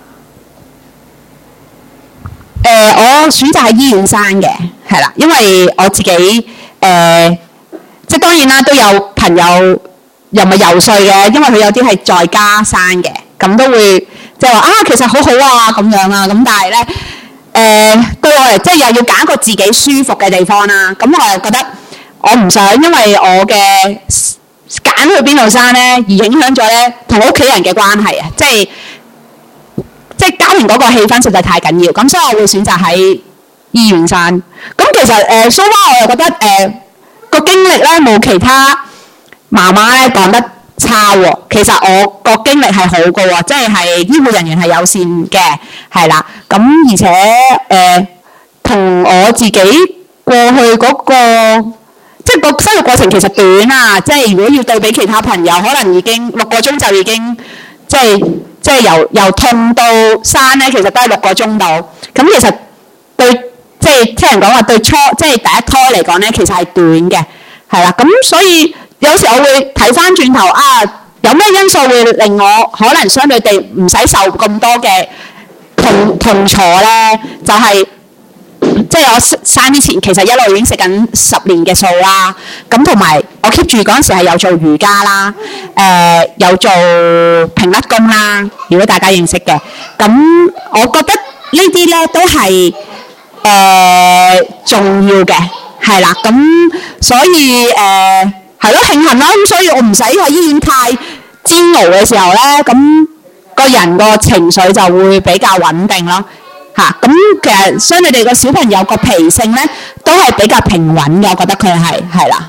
長啊？ 誒，我選擇喺醫院生嘅，係啦，因為我自己誒、呃，即係當然啦，都有朋友又唔係游説嘅，因為佢有啲係在家生嘅，咁都會即係話啊，其實好好啊咁樣啊，咁但係咧。誒、呃、對我嚟，即係又要揀一個自己舒服嘅地方啦。咁我又覺得我唔想因為我嘅揀去邊度生咧，而影響咗咧同屋企人嘅關係啊。即係即係家庭嗰個氣氛實在太緊要。咁所以我會選擇喺醫院生。咁其實誒，so far我又覺得誒個、呃、經歷咧冇其他媽媽咧講得差喎。其實我個經歷係好嘅喎，即係係醫護人員係友善嘅，係啦。咁而且誒同、呃、我自己過去嗰、那個即係個生育過程其實短啊，即係如果要對比其他朋友，可能已經六個鐘就已經即係即係由由痛到生咧，其實都係六個鐘度。咁其實對即係聽人講話對初即係第一胎嚟講咧，其實係短嘅，係啦。咁所以有時我會睇翻轉頭啊，有咩因素會令我可能相對地唔使受咁多嘅痛痛楚咧？就係、即係我生之前其實一路已經食緊十年嘅素啦，咁同埋我 keep 住嗰陣時係有做瑜伽啦，誒、呃、有做平甩功啦，如果大家認識嘅，咁我覺得呢啲咧都係誒、呃、重要嘅，係啦，咁所以誒係咯慶幸啦，咁所以我唔使喺醫院太煎熬嘅時候咧，咁個人個情緒就會比較穩定咯。嚇，咁其實相對地個小朋友個脾性咧都係比較平穩嘅，我覺得佢係係啦。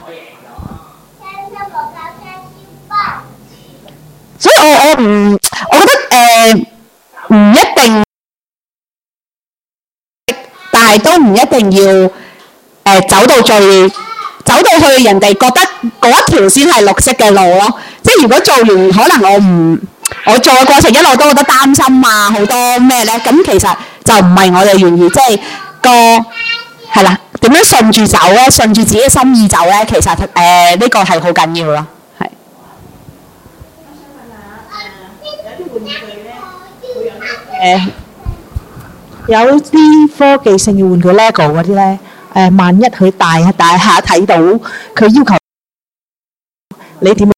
所以我我唔，我覺得誒唔一定，但係都唔一定要誒走到最走到去人哋覺得嗰一條先係綠色嘅路咯。即係如果做完，可能我唔我做嘅過程一路都覺得擔心啊，好多咩咧？咁其實就唔係我哋願意，即係個係啦，點樣順住走咧，順住自己嘅心意走咧，其實誒呢個係好緊要咯，係。 誒有啲科技性嘅玩具 LEGO 嗰啲咧，誒萬一佢大大下睇到佢要求你點？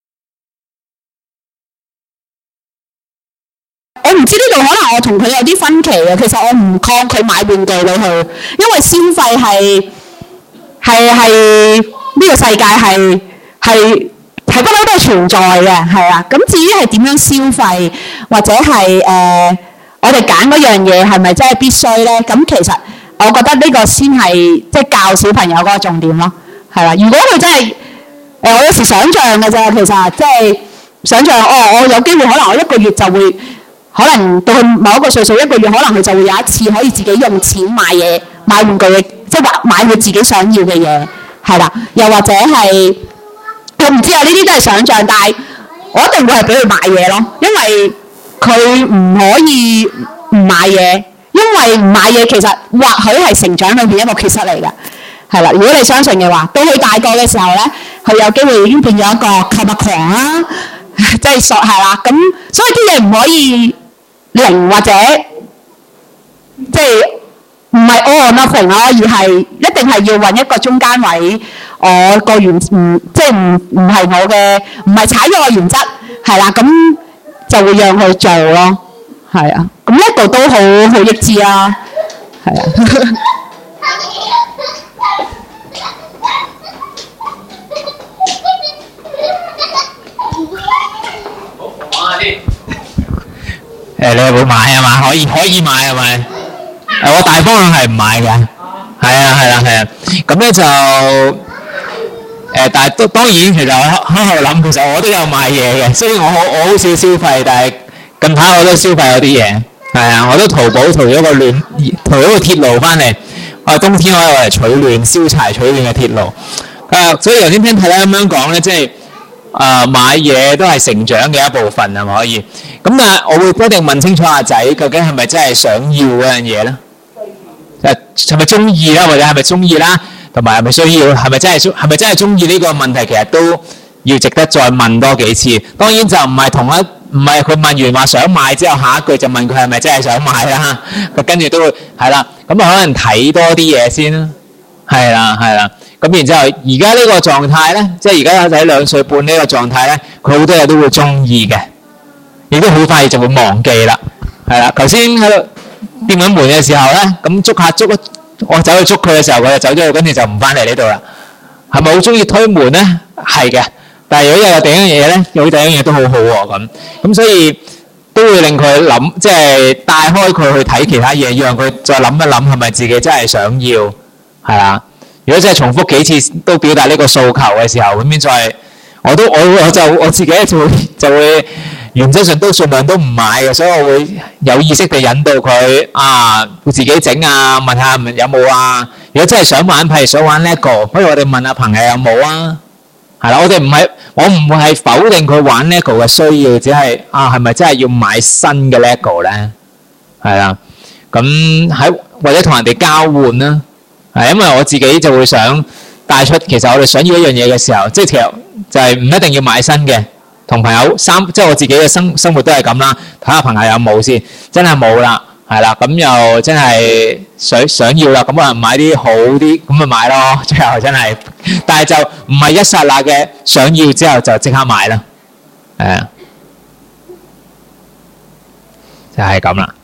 我唔知呢度可能我同佢有啲分歧嘅，其實我唔抗拒買玩具俾佢，因為消費係係係呢個世界係係係不嬲都係存在嘅，係啊。咁至於係點樣消費，或者係誒、呃、我哋揀嗰樣嘢係咪真係必須咧？咁其實我覺得呢個先係即係教小朋友嗰個重點咯，係啦。如果佢真係誒、呃，我有時想像嘅啫，其實即係想像哦，我有機會可能我一個月就會。可能到佢某一個歲數，一個月可能佢就會有一次可以自己用錢買嘢、買玩具嘅，即係話買佢自己想要嘅嘢，係啦。又或者係我唔知啊，呢啲都係想像，但係我一定會係俾佢買嘢咯，因為佢唔可以唔買嘢，因為唔買嘢其實或許係成長裏邊一個缺失嚟嘅，係啦。如果你相信嘅話，到佢大個嘅時候咧，佢有機會已經變咗一個購物狂啦，即係索係啦。咁所以啲嘢唔可以。零或者即係唔係 all or nothing 咯，而係一定係要揾一個中間位。我個原唔即係唔唔係我嘅，唔係踩咗個原則，係啦，咁就會讓佢做咯，係啊。咁呢度都好好益智啊，係啊。 誒，你會買係嘛？可以可以買係咪？誒，我大方向係唔買嘅，係啊係啊係啊。咁咧就誒，但係都當然其實我喺度諗，其實我都有買嘢嘅，雖然我好我好少消費，但係近排我都消費咗啲嘢，係啊，我都淘寶淘咗個暖淘咗個鐵爐翻嚟，我冬天可以攞嚟取暖燒柴取暖嘅鐵爐。誒，所以頭先聽睇咧咁樣講咧，即係。啊、呃！買嘢都係成長嘅一部分係咪可以？咁但係我會一定問清楚阿仔，究竟係咪真係想要嗰樣嘢咧？誒係咪中意啦，或者係咪中意啦？同埋係咪需要？係咪真係中？係咪真係中意呢個問題？其實都要值得再問多幾次。當然就唔係同一，唔係佢問完話想買之後，下一句就問佢係咪真係想買啦？佢跟住都會係啦。咁啊，可能睇多啲嘢先啦。係啦，係啦。咁然之後，而家呢個狀態咧，即係而家仔兩歲半呢個狀態咧，佢好多嘢都會中意嘅，亦都好快就會忘記啦。係啦，頭先喺度掂緊門嘅時候咧，咁捉下捉，我走去捉佢嘅時候，佢就走咗去，跟住就唔翻嚟呢度啦。係咪好中意推門咧？係嘅，但係如果有第一樣嘢咧，有第一樣嘢都好好喎咁，咁所以都會令佢諗，即係帶開佢去睇其他嘢，讓佢再諗一諗係咪自己真係想要，係啦。如果真係重複幾次都表達呢個訴求嘅時候，咁樣再我都我我就我自己就會就會原則上都盡量都唔買嘅，所以我會有意識地引導佢啊，自己整啊，問下有冇啊。如果真係想玩，譬如想玩 LEGO，不如我哋問下朋友有冇啊。係啦，我哋唔係我唔會係否定佢玩 LEGO 嘅需要，只係啊係咪真係要買新嘅 LEGO 咧？係啦，咁喺或者同人哋交換啦。係，因為我自己就會想， 帶出其實我哋想要一樣嘢嘅時候，即係其實就係唔一定要買新嘅，同朋友三即係我自己嘅生生活都係咁啦，睇下朋友有冇先，真係冇啦，係啦，咁又真係想想要啦，咁可能買啲好啲，咁咪買咯，最後真係，但係就唔係一剎那嘅想要之後就即刻買啦，係啊，就係咁啦。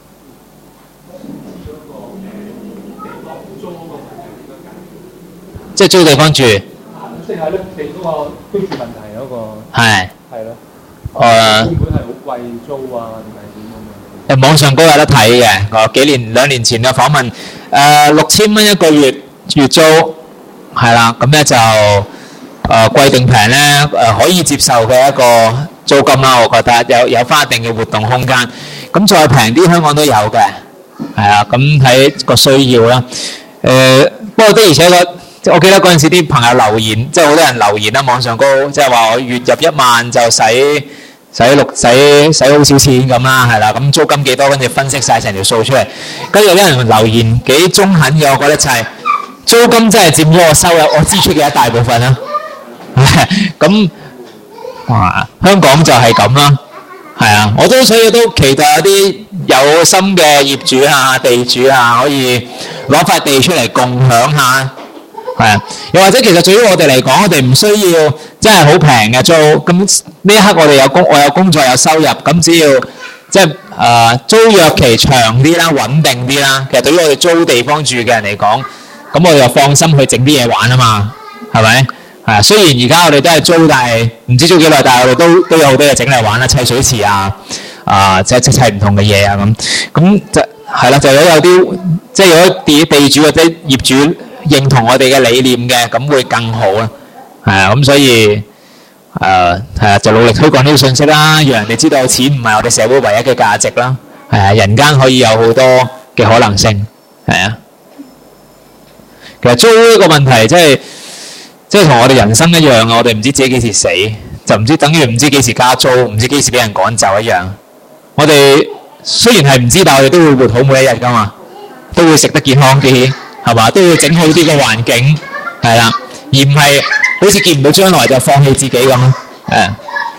即係租地方住， 即係咧，你嗰個居住問題嗰個係係咯， 誒會唔會係好貴租啊？定係點咁樣？ 誒網上都有得睇嘅。我幾年兩年前嘅訪問，誒六千蚊一個月月租係啦，咁咧就誒貴定平咧誒可以接受嘅一個租金啦，我覺得有有翻一定嘅活動空間。咁再平啲香港都有嘅，係啊，咁睇個需要啦。誒不過的而且確。我記得嗰陣時啲朋友留言，即係好多人留言啦，網上高，即係話我月入一萬就使使六使使好少錢咁啦，係啦，咁租金幾多，跟住分析晒成條數出嚟。跟住有啲人留言幾中肯嘅，我覺得就係租金真係佔咗我收入我支出嘅一大部分啦。咁哇，香港就係咁啦，係啊，我都所以都期待有啲有心嘅業主啊、地主啊，可以攞塊地出嚟共享下。係啊，又或者其實對於我哋嚟講，我哋唔需要真係好平嘅租。咁呢一刻我哋有工，我有工作有收入，咁只要即係誒租約期長啲啦，穩定啲啦。其實對於我哋租地方住嘅人嚟講，咁我哋就放心去整啲嘢玩啊嘛，係咪？係啊，雖然而家我哋都係租，但係唔知租幾耐，但係我哋都都有好多嘢整嚟玩啦，砌水池啊，啊即係砌砌唔同嘅嘢啊咁。咁就係啦，就有有啲即係有啲地地主或者業主認同我哋嘅理念嘅，咁會更好啦。係啊，咁所以誒係啊，就努力推廣呢個信息啦，讓人哋知道錢唔係我哋社會唯一嘅價值啦。係啊，人間可以有好多嘅可能性。係啊，其實租呢個問題即係即係同我哋人生一樣啊！我哋唔知自己幾時死，就唔知等於唔知幾時加租，唔知幾時俾人趕走一樣。我哋雖然係唔知，但係我哋都會活好每一日㗎嘛，都會食得健康啲。係嘛，都要整好啲嘅環境，係啦，而唔係好似見唔到將來就放棄自己咁。誒，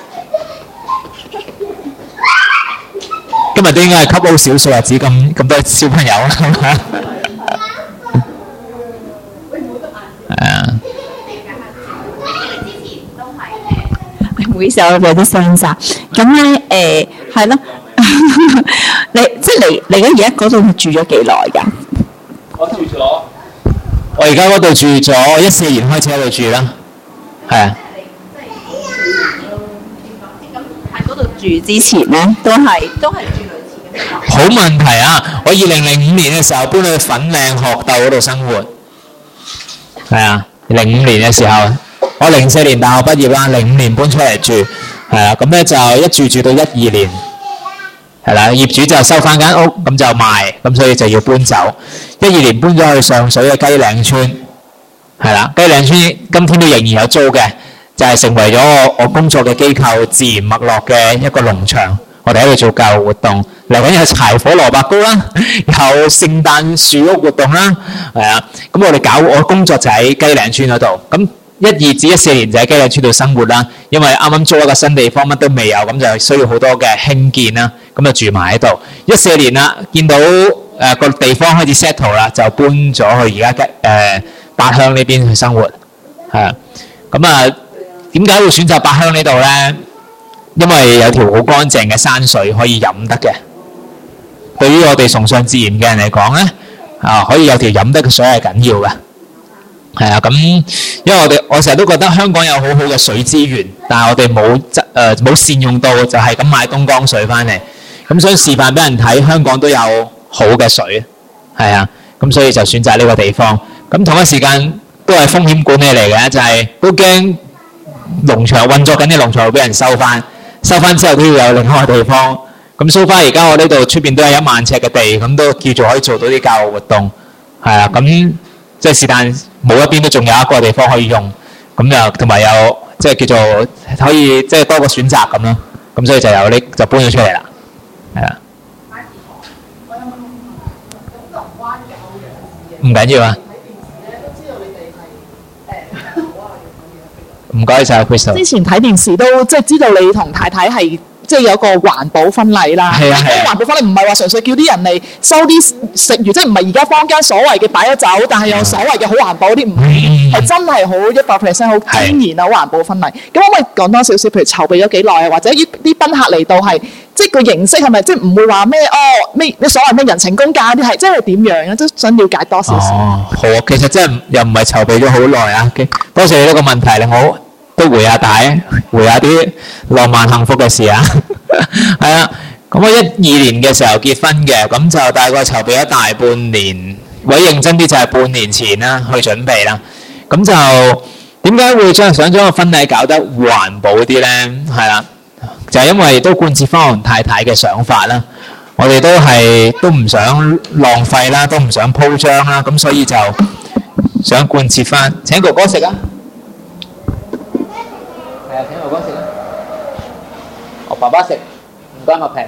今日都應該係吸好少數日子咁咁多小朋友啦。係啊。 唔好意思，我有啲聲沙。咁咧誒係咯，你即係嚟嚟緊而家嗰度住咗幾耐㗎？ 我住咗， 我而家嗰度住咗一四年開始喺度住啦，係啊。 喺嗰度住之前咧，都係都係住類似嘅地方。 好問題啊！我二零零五年嘅時候搬去粉嶺學鬥嗰度生活，係啊，零五年嘅時候，我零四年大學畢業啦，零五年搬出嚟住，係啊，咁咧就一住住到一二年。係啦，業主就收翻間屋，咁就賣，咁所以就要搬走。一二年搬咗去上水嘅雞嶺村，係啦，雞嶺村今天都仍然有租嘅，就係成為咗我我工作嘅機構自然脈絡嘅一個農場。我哋喺度做教育活動，嚟緊有柴火蘿蔔糕啦，有聖誕樹屋活動啦，係啊。咁我哋搞我工作就喺雞嶺村嗰度。咁一二至一四年就喺雞嶺村度生活啦，因為啱啱租一個新地方，乜都未有，咁就需要好多嘅興建啦，咁就住埋喺度。一四年啦，見到誒個地方開始 settle 啦，就搬咗去而家嘅誒八鄉呢邊去生活，係啊。咁啊，點解會選擇八鄉呢度咧？因為有條好乾淨嘅山水可以飲得嘅。對於我哋崇尚自然嘅人嚟講咧，啊可以有條飲得嘅水係緊要嘅。係啊，咁因為我哋我成日都覺得香港有好好嘅水資源，但係我哋冇誒冇善用到，就係咁買東江水翻嚟。咁想示範俾人睇，香港都有好嘅水，係啊，咁所以就選擇呢個地方。咁同一時間都係風險管理嚟嘅，就係都驚農場運作緊啲農場會俾人收翻，收翻之後都要有另外一個地方。咁收翻而家我呢度出邊都有一萬尺嘅地，咁都叫做可以做到啲教育活動，係啊，咁。即係是但冇一邊都仲有一個地方可以用，咁又同埋有即係叫做可以即係多個選擇咁咯，咁所以就有呢就搬咗出嚟啦，係啊。唔緊要啊。 唔該晒 Crystal。 之前睇電視都即係知道你同太太係即係有個環保婚禮啦。 係啊係啊環保婚禮唔係話純粹叫啲人嚟收啲食魚，即係唔係而家坊間所謂嘅擺咗酒，但係有所謂嘅好環保啲唔係，係真係好一百 percent 好天然啊好環保婚禮。咁可唔可以講多少少？譬如籌備咗幾耐啊，或者啲啲賓客嚟到係即係個形式係咪即係唔會話咩哦咩你所謂咩人情公價啲係即係點樣啊？都想了解多少少。 哦，好啊，其實真係又唔係籌備咗好耐啊。多謝你呢個問題，令我都回下帶，回下啲浪漫幸福嘅事啊。係啊，咁我一二年嘅時候結婚嘅，咁就大概籌備咗大半年，或者認真啲就係半年前啦去準備啦。咁就點解會將想將個婚禮搞得環保啲呢？係啦，就係因為都貫徹翻我同太太嘅想法啦。我哋都係都唔想浪費啦，都唔想鋪張啦，咁所以就想貫徹翻。請哥哥食啊！係啊，請哥哥食啊！我爸爸食，唔該麥平。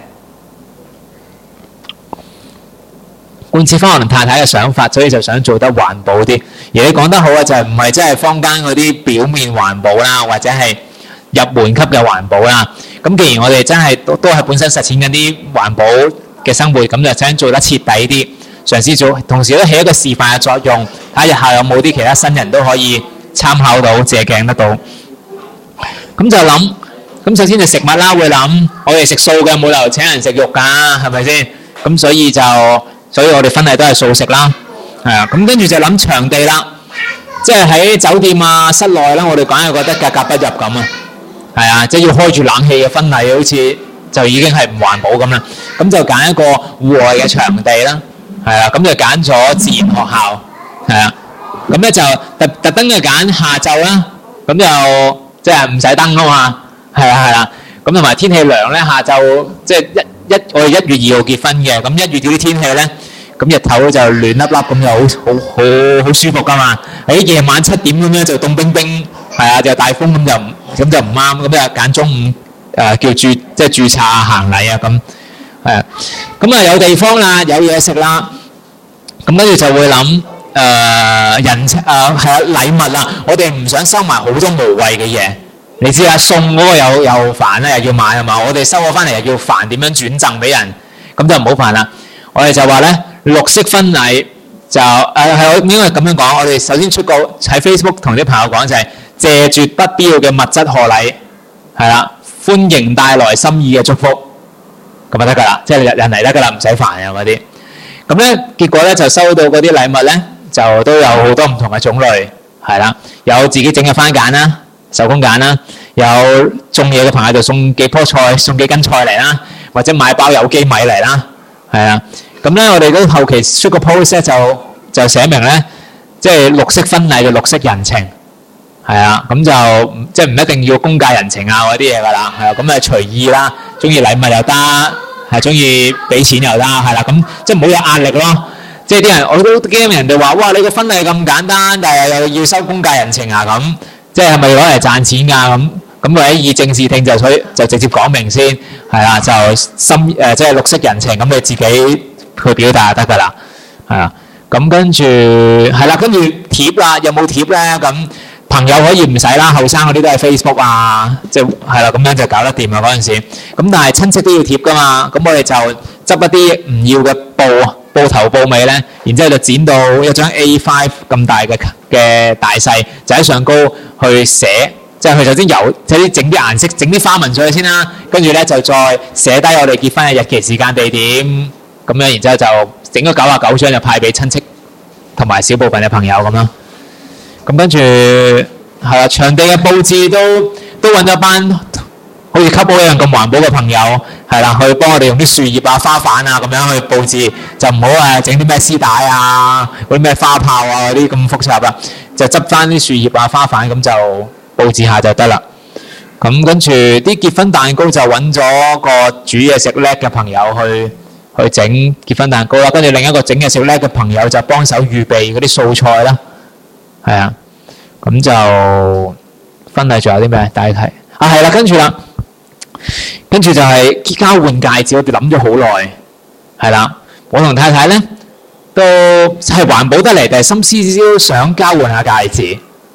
貫徹翻我同太太嘅想法，所以就想做得環保啲。而你講得好啊，就係唔係真係坊間嗰啲表面環保啦，或者係入門級嘅環保啦。咁既然我哋真係都都係本身實踐緊啲環保嘅生活，咁就想做得徹底啲，嘗試做，同時都起一個示範嘅作用，睇下日後有冇啲其他新人都可以參考到、借鏡得到。咁就諗，咁首先就食物啦，會諗我哋食素嘅，冇理由請人食肉㗎，係咪先？咁所以就，所以我哋婚禮都係素食啦，係啊。咁跟住就諗場地啦，即係喺酒店啊、室內啦，我哋講係覺得格格不入咁啊。係啊，即係要開住冷氣嘅婚禮，好似就已經係唔環保咁啦。咁就揀一個戶外嘅場地啦，係啊，咁就揀咗自然學校，係啊。咁咧就特特登就揀下晝啦，咁就即係唔使燈啊嘛，係啊係啦。咁同埋天氣涼咧，下晝即係一一我哋一月二號結婚嘅，咁一月啲天氣咧，咁日頭就暖粒粒咁就好好好好舒服噶嘛。喺夜晚七點咁樣就凍冰冰，係啊，就大風咁就唔咁就唔啱，咁就揀中午誒叫註即係註冊啊行禮啊咁，係啊，咁啊有地方啦，有嘢食啦，咁跟住就會諗誒人誒係啊禮物啦，我哋唔想收埋好多無謂嘅嘢。你知啦，送嗰個又又煩啦，又要買係嘛？我哋收咗翻嚟又要煩點樣轉贈俾人，咁就唔好煩啦。我哋就話咧，綠色婚禮就誒係我應該咁樣講。我哋首先出個喺 Facebook 同啲朋友講就係謝絕不必要嘅物質賀禮，係啦，歡迎帶來心意嘅祝福，咁就得㗎啦，即係人人嚟得㗎啦，唔使煩啊嗰啲。咁咧結果咧就收到嗰啲禮物咧，就都有好多唔同嘅種類，係啦，有自己整嘅番梘啦。手工揀啦，有種嘢嘅朋友就送幾棵菜，送幾斤菜嚟啦，或者買包有機米嚟啦，係啊。咁咧我哋都後期出個 post 咧就就寫明咧，即係綠色婚禮嘅綠色人情，係啊。咁就即係唔一定要公價人情啊嗰啲嘢㗎啦，係啊。咁啊隨意啦，中意禮物又得，係中意俾錢又得，係啦。咁即係唔好有壓力咯。即係啲人我都驚人哋話，哇！你個婚禮咁簡單，但係又要收公價人情啊咁。即係咪攞嚟賺錢㗎咁？咁或者以正視聽就所以就直接講明先，係啦，就心誒即係綠色人情，咁你自己去表達就得㗎啦，係啊。咁跟住係啦，跟住貼啦，有冇貼咧？咁朋友可以唔使啦，後生嗰啲都係 Facebook 啊，即係係啦，咁樣就搞得掂啊嗰陣時。咁但係親戚都要貼㗎嘛，咁我哋就執一啲唔要嘅布啊。布頭布尾咧，然之後就剪到一張 A 五 咁大嘅嘅大細，就喺上高去寫，即係佢首先油，即係整啲顏色，整啲花紋上去先啦。跟住咧就再寫低我哋結婚嘅日期、時間、地點，咁樣然之後就整咗九啊九張就派俾親戚同埋少部分嘅朋友咁咯。咁跟住係啦，場地嘅佈置都都揾咗班好似 couple 一樣咁環保嘅朋友，係啦，去幫我哋用啲樹葉啊、花瓣啊咁樣去佈置，就唔好誒整啲咩絲帶啊、嗰啲咩花炮啊嗰啲咁複雜啦，就執翻啲樹葉啊、花瓣咁就佈置下就得啦。咁跟住啲結婚蛋糕就揾咗個煮嘢食叻嘅朋友去去整結婚蛋糕啦，跟住另一個整嘢食叻嘅朋友就幫手預備嗰啲素菜啦，係啊，咁就婚禮仲有啲咩大家睇啊？係啦，跟住啦。跟住就係交換戒指，我哋諗咗好耐，係啦。我同太太咧都係環保得嚟，但係心思思想交換下戒指，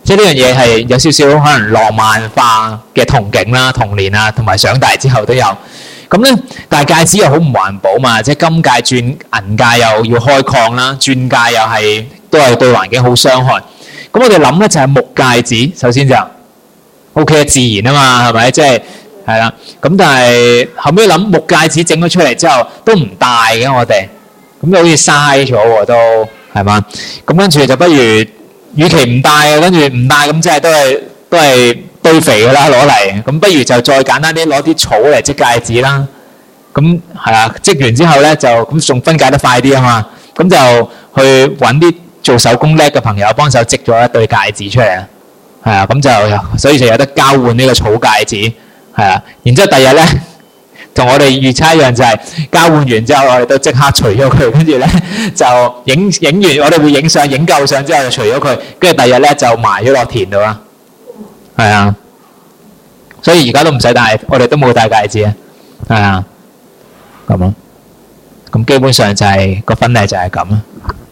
即係呢樣嘢係有少少可能浪漫化嘅憧憬啦，童年啊，同埋長大之後都有。咁咧，但係戒指又好唔環保嘛，即係金戒轉銀戒又要開礦啦，鑽戒又係都係對環境好傷害。咁我哋諗咧就係木戒指，首先就 O.K. 自然啊嘛，係咪？即係係啦。咁但係後尾諗木戒指整咗出嚟之後都唔戴嘅，我哋咁就好似嘥咗喎，都係嘛？咁跟住就不如，與其唔戴啊，跟住唔戴咁即係都係都係堆肥㗎啦，攞嚟。咁不如就再簡單啲，攞啲草嚟織戒指啦。咁係啊，織完之後咧就咁仲分解得快啲啊嘛。咁就去揾啲做手工叻嘅朋友幫手織咗一對戒指出嚟啊。係啊，咁就所以就有得交換呢個草戒指，係啊。然之後第日咧，同我哋預測一樣，就係交換完之後，我哋都即刻除咗佢，跟住咧就影影完，我哋會影相，影夠相之後就除咗佢，跟住第日咧就埋咗落田度啦。係啊，所以而家都唔使戴，我哋都冇戴戒指啊。係啊，咁咯。咁基本上就係個婚禮就係咁啦。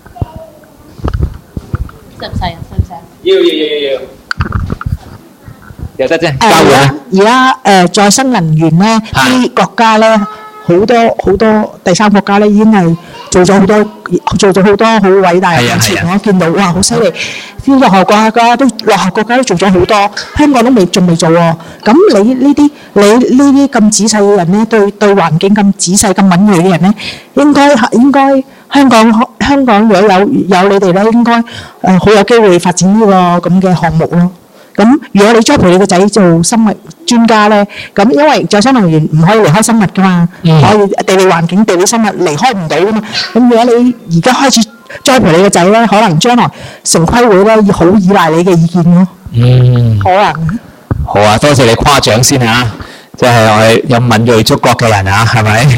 使唔使啊？使唔使啊？ 要要要要要。有得啫， 誒交換啊！ 而家誒再生能源咧，啲國家咧好多好多第三國家咧已經係做咗好多做咗好多好偉大嘅貢獻。我見到哇，好犀利！啲落後國家都落後國家都做咗好多，香港都未仲未做喎。咁你呢啲你呢啲咁仔細嘅人咧，對對環境咁仔細咁敏鋭嘅人咧，應該應該香港香港如果有有你哋咧，應該誒好有機會發展呢個咁嘅項目咯。咁如果你栽培你個仔做生物專家咧，咁因為再生能源唔可以離開生物噶嘛， 嗯可以地理環境、地理生物離開唔到噶嘛。咁如果你而家開始栽培你個仔咧，可能將來城規會咧要好依賴你嘅意見咯。 嗯， 可能。 好啊，多謝你誇獎先嚇，即係我哋有敏鋭觸覺嘅人啊，係咪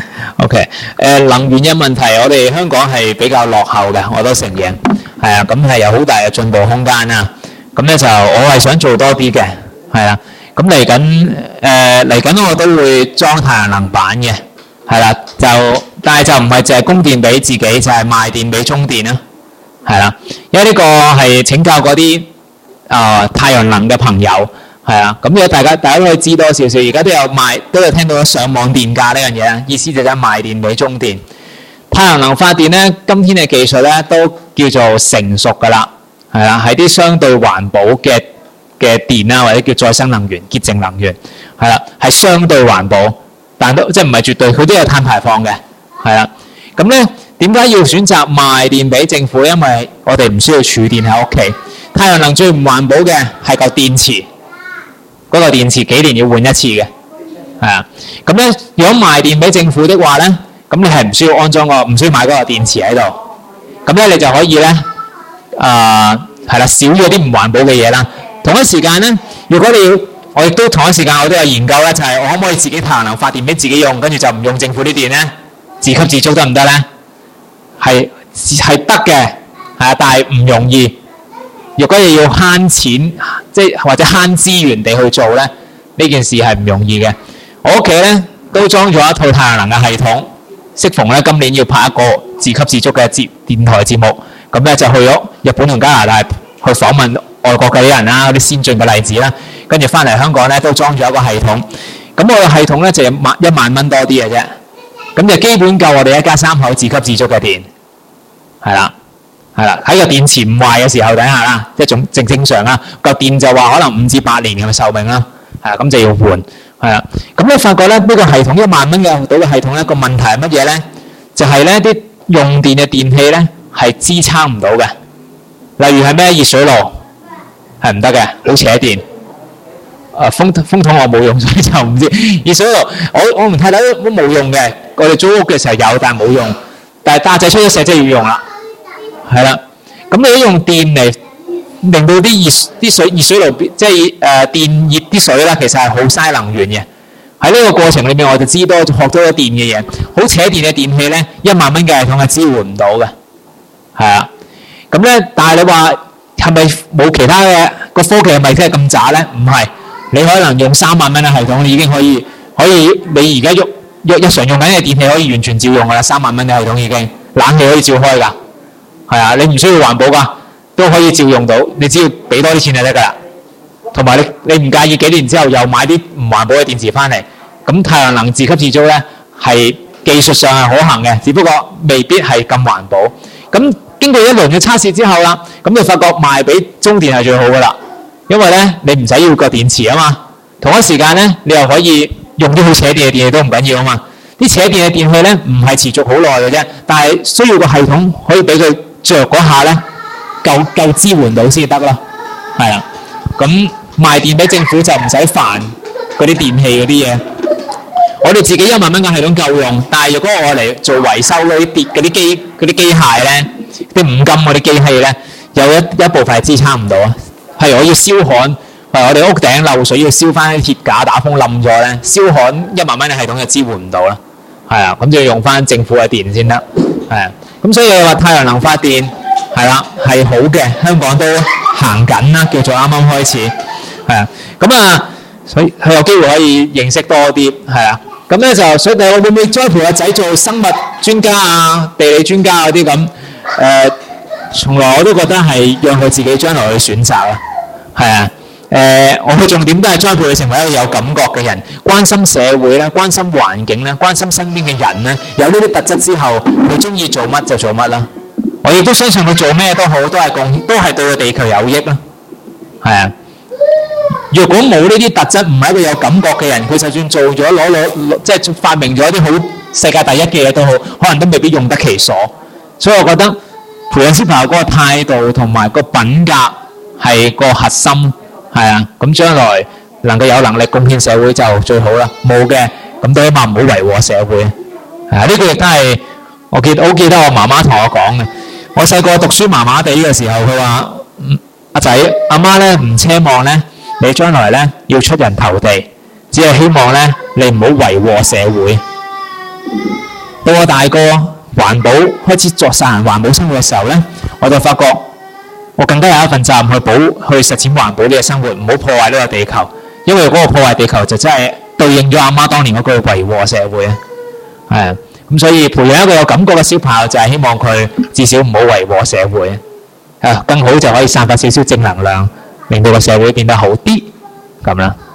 ？OK，誒能源嘅問題，我哋香港係比較落後嘅，我都承認，係啊，咁係有好大嘅進步空間啊。咁咧就我係想做多啲嘅，係啦。咁嚟緊誒嚟緊我都會裝太陽能板嘅，係啦。就但係就唔係淨係供電俾自己，就係賣電俾中電啦，係啦。因為呢個係請教嗰啲啊太陽能嘅朋友，係啊。咁如果大家大家都可以知多少少，而家都有賣都有聽到上網電價呢樣嘢啦，意思就係賣電俾中電。太陽能發電咧，今天嘅技術咧都叫做成熟㗎啦。係啦，係啲相對環保嘅嘅電啊，或者叫再生能源、潔淨能源，係啦，係相對環保，但都即係唔係絕對，佢都有碳排放嘅，係啦。咁咧點解要選擇賣電俾政府？因為我哋唔需要儲電喺屋企。太陽能最唔環保嘅係個電池，嗰個電池幾年要換一次嘅，係啊。咁咧如果賣電俾政府的話咧，咁你係唔需要安裝個，唔需要買嗰個電池喺度，咁咧你就可以咧。啊，係啦，少咗啲唔環保嘅嘢啦。同一時間咧，如果你要，我亦都同一時間我都有研究咧，就係我可唔可以自己太陽能發電俾自己用，跟住就唔用政府啲電咧，自給自足得唔得咧？係係得嘅，係啊，但係唔容易。如果你要慳錢，即係或者慳資源地去做咧，呢件事係唔容易嘅。我屋企咧都裝咗一套太陽能嘅系統，適逢咧今年要拍一個自給自足嘅節電台節目。咁咧就去咗日本同加拿大去訪問外國嘅啲人啦，嗰啲先進嘅例子啦，跟住翻嚟香港咧都裝咗一個系統。咁我個系統咧就萬一萬蚊多啲嘅啫，咁就基本夠我哋一家三口自給自足嘅電，係啦，係啦，喺個電池唔壞嘅時候底下啦，即係仲正正常啦。個電就話可能五至八年嘅壽命啦，係啊，咁就要換，係啦。咁你發覺咧呢個系統一萬蚊嘅到嘅系統咧個問題係乜嘢咧？就係咧啲用電嘅電器咧。係支撐唔到嘅，例如係咩熱水爐係唔得嘅，好扯電。誒風風筒我冇用，所以就唔知。熱水爐我我唔太睇都冇用嘅，我哋租屋嘅時候有，但係冇用。但係大仔出咗世即係要用啦，係啦。咁你都用電嚟令到啲熱啲水熱水爐即係誒電熱啲水啦，其實係好嘥能源嘅。喺呢個過程裏面，我就知多學多咗電嘅嘢。好扯電嘅電器咧，一萬蚊嘅系統係支援唔到嘅。係啊，咁咧，但係你話係咪冇其他嘅個科技係咪真係咁渣咧？唔係，你可能用三萬蚊嘅系統，你已經可以可以，你而家喐日日常用緊嘅電器可以完全照用噶啦，三萬蚊嘅系統已經冷氣可以照開㗎，係啊，你唔需要環保㗎， 都可以照用到，你只要俾多啲錢就得㗎啦。同埋你你唔介意幾年之後又買啲唔環保嘅電池翻嚟，咁太陽能自給自足咧係技術上係可行嘅，只不過未必係咁環保。咁經過一輪嘅測試之後啦，咁就發覺賣俾中電係最好㗎啦，因為咧你唔使要個電池啊嘛，同一時間咧你又可以用啲好扯電嘅電器都唔緊要啊嘛。啲扯電嘅電器咧唔係持續好耐嘅啫，但係需要個系統可以俾佢着嗰下咧夠夠支援到先得咯，係啦。咁賣電俾政府就唔使煩嗰啲電器嗰啲嘢。我哋自己一萬蚊嘅系統夠用，但係如果我嚟做維修嗰啲電嗰啲機嗰啲機械咧，啲五金嗰啲機器咧，有一一部分係支撐唔到啊。譬如我要燒焊，譬如我哋屋頂漏水要燒翻啲鐵架打風冧咗咧，燒焊一萬蚊嘅系統就支援唔到啦。係啊，咁就要用翻政府嘅電先得。係啊，咁所以話太陽能發電係啦係好嘅，香港都行緊啦，叫做啱啱開始。係啊，咁啊，所以佢有機會可以認識多啲，係啊。咁咧就所以你會唔會栽培個仔做生物專家啊、地理專家嗰啲咁？誒，從來我都覺得係讓佢自己將來去選擇啊。係啊，誒，我嘅重點都係栽培佢成為一個有感覺嘅人，關心社會咧，關心環境咧，關心身邊嘅人咧。有呢啲特質之後，佢中意做乜就做乜啦。我亦都相信佢做咩都好，都係貢，都係對個地球有益啦。係啊。如果冇呢啲特質，唔係一個有感覺嘅人，佢就算做咗攞攞即係發明咗一啲好世界第一嘅嘢都好，可能都未必用得其所。所以我覺得培養小朋友嗰個態度同埋個品格係個核心，係啊。咁將來能夠有能力貢獻社會就最好啦。冇嘅咁都起碼唔好為禍社會。係啊，呢個亦都係我記好記得我媽媽同我講嘅。我細個讀書麻麻地嘅時候，佢話：阿仔阿媽咧唔奢望咧。你將來咧要出人頭地，只係希望咧你唔好為禍社會。到我大個環保開始作實行環保生活嘅時候咧，我就發覺我更加有一份責任去保去實踐環保呢個生活，唔好破壞呢個地球。因為嗰個破壞地球就真係對應咗阿媽當年嗰句為禍社會啊。係啊，咁所以培養一個有感覺嘅小朋友就係希望佢至少唔好為禍社會啊，更好就可以散發少少正能量。令到個社會變得好啲，咁啦。